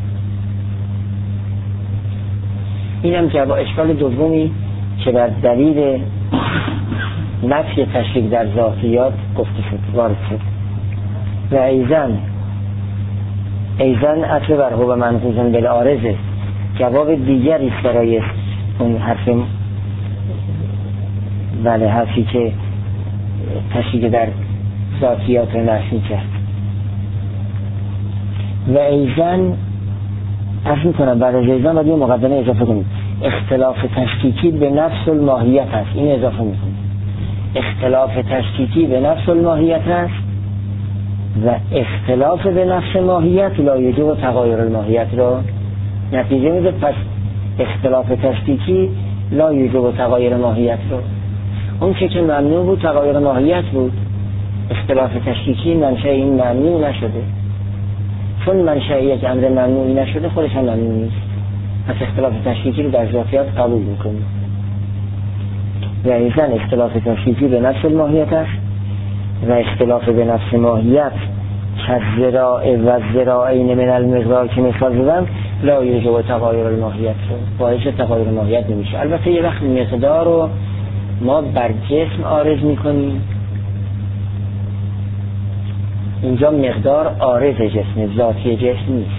اینم که با اشکال دومی که بر دلیل نفی تشریک در ذاتیات گفته شد وارد شد. و ایزن ایزن عطف بر هو منقوض بالعارضه جواب دیگری است برای اون حرف، بله حرفی که تشریک در ذاتیات رو نفی کرد. و ایزن عرض میکنم برای ایزن باید یه مقدمه اضافه کنید. اختلاف تشکیکی به نفس الماهیت است. این اضافه میکنه اختلاف تشکیکی به نفس الماهیت است و اختلاف به نفس ماهیت لا یوجب تغایر الماهیت را نتیجه میده. پس اختلاف تشکیکی لا یوجب تغایر ماهیت را، اون که که ممنوع بود تغایر ماهیت بود، اختلاف تشکیکی منشأ این ممنوع نشده. چون منشأ یک امر ممنوعی نشده خودش هم ممنوع نیست، پس اختلاف تشکیکی رو در ذاتیات قبول میکنیم. و ایضاً اختلاف تشکیکی به نفس الماهیت است و اختلاف به نفس ماهیت که ذراع و ذراعین من المقدار که مثال زدم لا یوجب تغایر الماهیت باعث تغایر ماهیت نمیشه. البته یه وقت مقدار رو ما بر جسم عارض میکنیم، اینجا مقدار عارض جسم، ذاتی جسم نیست.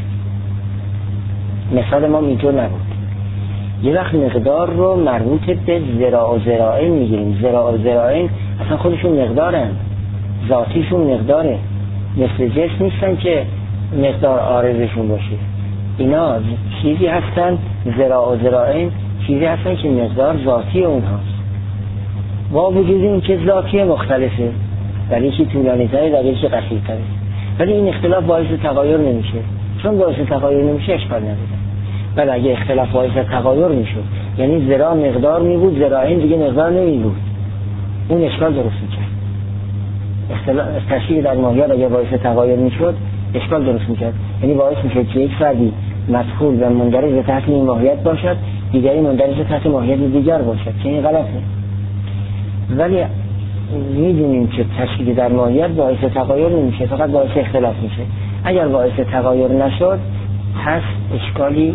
مثال ما اینطور نبود. یه وقت مقدار رو مربوط به ذراع و ذراعین میگیریم. ذراع و ذراعین اصلا خودشون مقدارن، ذاتیشون مقداره، مثل جسم نیستن که مقدار عارضشون باشه. اینا چیزی هستن، ذراع و ذراعین چیزی هستن که مقدار ذاتی اونهاست، با وجود این که ذاتی مختلفه، در یکی طولانی تره در یکی قصیر تره، ولی این اختلاف باعث تغایر نمیشه. چون باعث تغایر نمیشه اشکال نداره. ولی اگه اختلاف باعث تغایر میشد، یعنی ذراع مقدار می بود ذراعین دیگه مقدار نمی بود، اون اشکال درست میکرد. اختلاف تشکیل در ماهیت اگه باعث تغایر میشد اشکال درست میکرد، یعنی باعث میشد که یک فردی مدخول و مندرج تحت این ماهیت باشد، دیگری مندرج تحت ماهیت دیگر باشد، که این غلطه. ولی میدونیم که تشکیل در ماهیت باعث تغایر نمیشه، فقط باعث اختلاف میشه. اگر باعث تغایر نشد پس اشکالی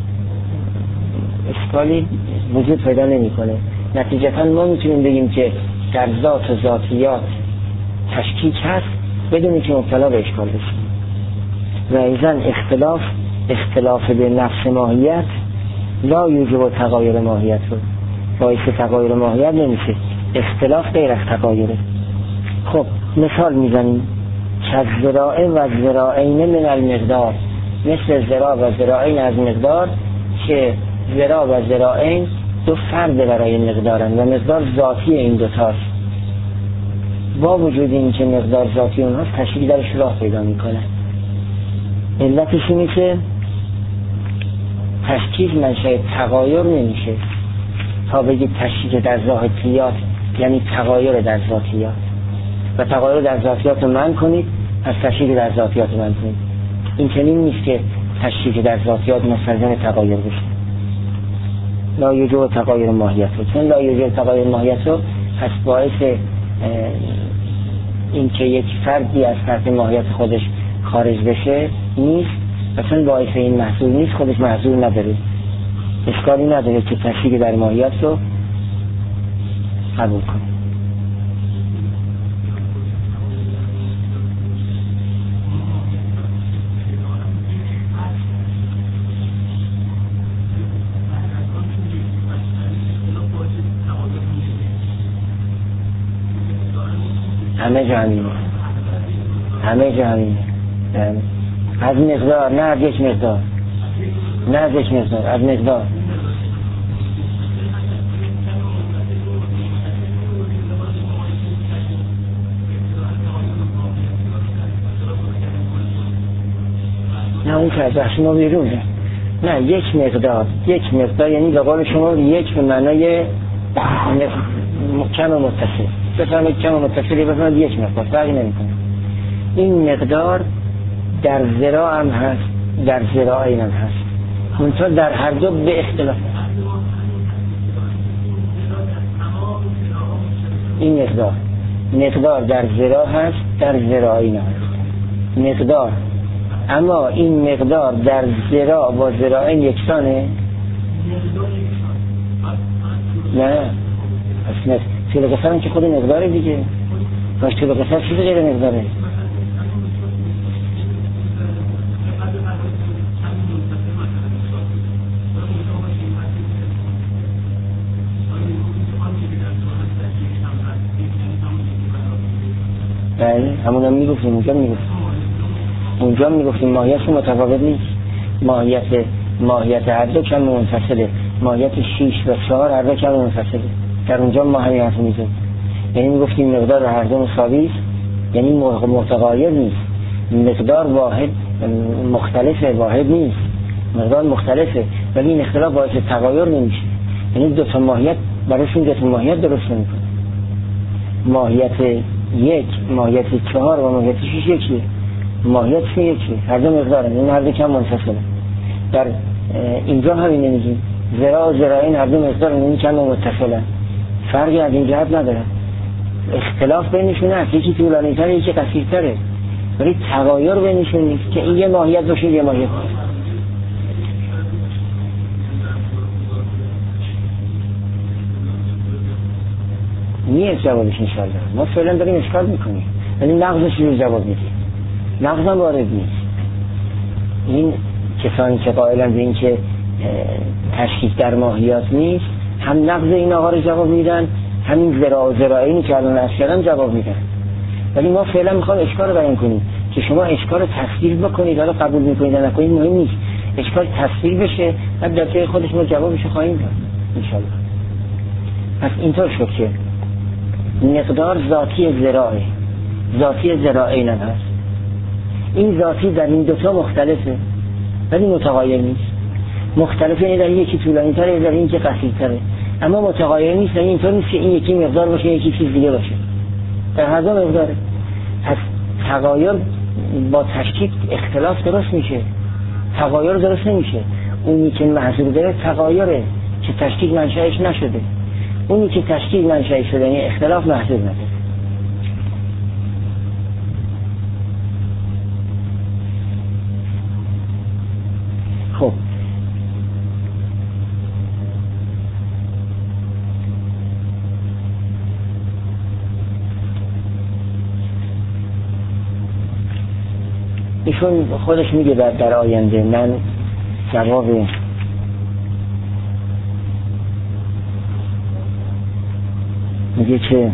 اشکالی وجود پیدا نمیکنه. نتیجتا ما میتونیم بگیم که در ذات و ذاتیات تشکیک هست بدون که مبتلا به اشکال بشیم. و ایضاً اختلاف اختلاف به نفس ماهیت لا یوجب تغایر ماهیت رو باعث تغایر ماهیت نمیشه. اختلاف غیر از تغایره. خب مثال میزنیم که ذراع و ذراعین من المقدار، مثل ذراع و ذراعین از مقدار که ذراع و ذراعین دو فرد برای مقدارن و مقدار ذاتی این دوتاست. با وجود این که مقدار ذاتی اونهاست تشکیل درش راه پیدا میکنه. علتش اینه که تشکیل منشأ تغایر نمیشه. تا بگید تشکیل در ذاتیات یعنی تغایر در ذاتیات، و تغایر در ذاتیات رو منع کنید، پس تشکیل در ذاتیات رو منع کنید. این چنین نیست که تشکیل در ذاتیات مستلزم تغایر بشه. لا یوجب تغایر ماهیت رو، چون لا یوجب تغایر ماهیت رو پس باعث این که یک فردی از تحت ماهیت خودش خارج بشه نیست، و چون باعث این محصول نیست خودش محصول نداره، اشکالی نداره که تشکیل در ماهیت رو قبول کنه. همه جا همینه، همه جا همینه. از مقدار، نه از یک مقدار، نه از یک مقدار، از مقدار. نه اون که از بخش ما بیرونه. نه یک مقدار، یک مقدار یعنی به قول شما یک به معنای کم و متصل. بفرمایید کم و متصلی بفرمایید یک مقدار، فرقی نمیکنه. این مقدار در ذراع هم هست، در ذراعین هم هست، منتها در هر دو به اختلاف. این مقدار مقدار در ذراع هست، در ذراعین هست مقدار، اما این مقدار در ذراع با ذراعین یکسانه؟ نه اصلا طول قصر هم که خود مقداره دیگه، باش طول قصر چیز غیر مقداره. بله همون هم میگفتیم، اونجا میگفتیم اونجا میگفتیم ماهیت متفاوت نیست. ماهیت ماهیت هر دو کم منفصله. ماهیت شیش و چهار هر دو کم منفصله. در اونجا ما همین حرف میزنیم، یعنی میگفتیم مقدار هر دو مساوی است، یعنی متغایر نیست، مقدار واحد مختلفه، واحد نیست، مقدار مختلفه، ولی این اختلاف باعث تغایر نمیشه. یعنی دو تا ماهیت برایشون دو تا ماهیت درست نمیکنه. ماهیت یک، ماهیت چهار و ماهیت شیش یکیه، ماهیت شون یکیه، هر دو مقدارن، این هر دو کم منفصله. در اینجا همین نمیگیم ذراع و ذراعین هر دو مقدارن، این کم متصلن، فرقی از این جهت نداره. اختلاف بینشون هست، یکی طولانی تره یکی قصیر تره، ولی تغایر بینشون نیست که این یه ماهیت باشه یه ماهیت باشه. نیست جوابش انشاءالله. ما فعلا داریم اشکال میکنیم، ولی نقضش رو جواب میدیم، نقض هم وارد نیست. این کسانی که قائلن به این که تشکیک در ماهیات نیست، هم نقض این آقا رو جواب میدن، همین ذراع و ذراعینی که الان عرض کردم جواب میدن. ولی ما فعلا میخوام اشکال رو بیان کنیم که شما اشکال رو تفسیر بکنید، حالا قبول میکنید یا نکنید مهم نیست، اشکال تفسیر بشه، بعد در جای خودش ما جوابش رو خواهیم داد انشاءالله. پس اینطور شد که مقدار ذاتی ذراعه، ذاتی ذراعین هم هست. این ذاتی در این دوتا مختلفه ولی متغایر نیست. مختلفه یعنی در یکی طولانی تره در این که قصیر تره، اما متغایر نیست. یعنی اینطور نیست که این یکی مقدار باشه یکی چیز دیگه باشه، در هر دو مقداره. پس تغایر با تشکیک اختلاف درست میشه، تغایر درست نمیشه. اونی که محضور داره تغایره که تشکیک منشأش نشده، اونی که تشکیل منشأ شده یعنی اختلاف محضور نداره. خب ایشون خودش میگه در, در آینده من جواب میگه که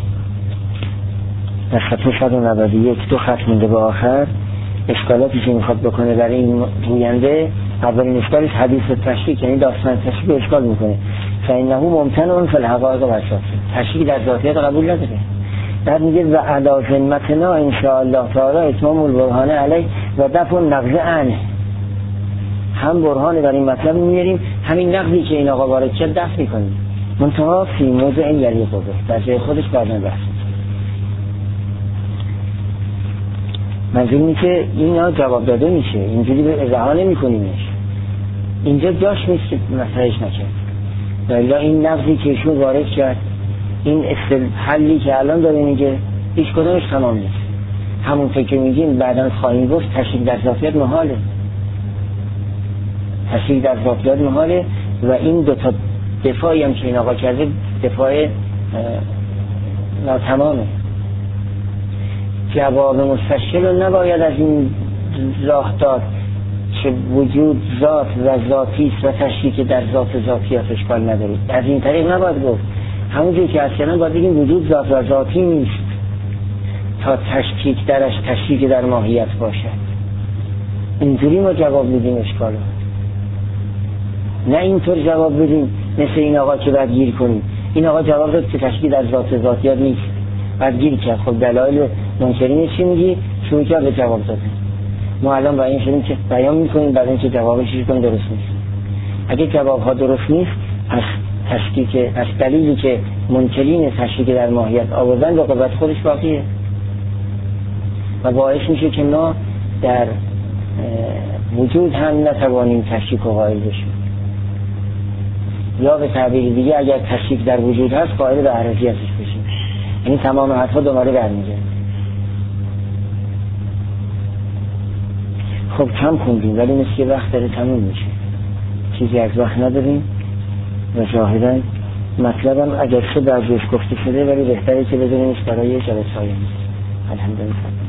در صفحه صد و نود و یک دو خط مونده به آخر، اشکالاتی که میخواد بکنه در این گوینده، اولین اشکالش حدیث تشریک یعنی داستان تشریک اشکال میکنه. فإنه ممتنع فی الحقائق و اساس، تشریک در ذاتیات قبول نداره. بعد میگه و علی ذمتنا ان شاء الله تعالی اتمام البرهان علیه و دفع نقض عنه. هم برهان در این مطلب میاریم، همین نقضی که این آقا وارد کرد دفع میکنیم، منتها فی موضع یلی خوبه، در جای خودش بعدن بحث. منظور اینه که اینا جواب داده میشه، اینجوری به ازاها نمی کنیمش، اینجا جاش نیست که مسئلهش نکرد. در این نقضی که ایشون وارد کرد، این حلی که الان داره میگه هیچ کدامش تمام نیست. همون که میگیم بعدن خواهیم گفت تشریک در ذاتیات محاله، تشریک در ذاتیات محاله. و این دوتا دفاعی هم که این آقا کرده دفاع ناتمامه. جواب مستشکل رو نباید از این راه داد که وجود ذات و ذاتی است و تشریک در ذات ذاتیات اشکال ندارید، از این طریق نباید گفت. همونجور که اصلا باید بگیم وجود ذات و ذاتی نیست تا تشکیک درش تشریک در ماهیت باشد. اینجوری ما جواب میدیم اشکال رو، نه اینطور جواب بدیم مثل این آقا که باید گیر کنیم. این آقا جواب داد که تشکیل در ذات ذاتیات نیست، باید گیر کرد. خب دلایل منکرین چی میگی؟ شروع کرد به جواب داده. ما الان با این شدیم که بیان میکنیم، بعد اینکه جوابش چیز کنیم درست نیست. اگه جواب ها درست نیست، از تشکیک، از دلیلی که منکرین تشکیک در ماهیت آوردن با قوت خودش باقیه و باعث میشه که ما در وجود هم نتوانیم تشکیک و قائل بشیم، یا به تعبیر دیگه اگر تشکیک در وجود هست قائل به عرضیتش بشیم. یعنی تمام حرفا دوباره برمیگرده. خب کم خوندیم ولی مثل که وقت داره تموم میشه، چیزی از وقت نداریم و ظاهرا مطلبم اگر شده از جوش گفته شده، ولی بهتره که بدونیمش برای جلسه های نیست. الحمدلله.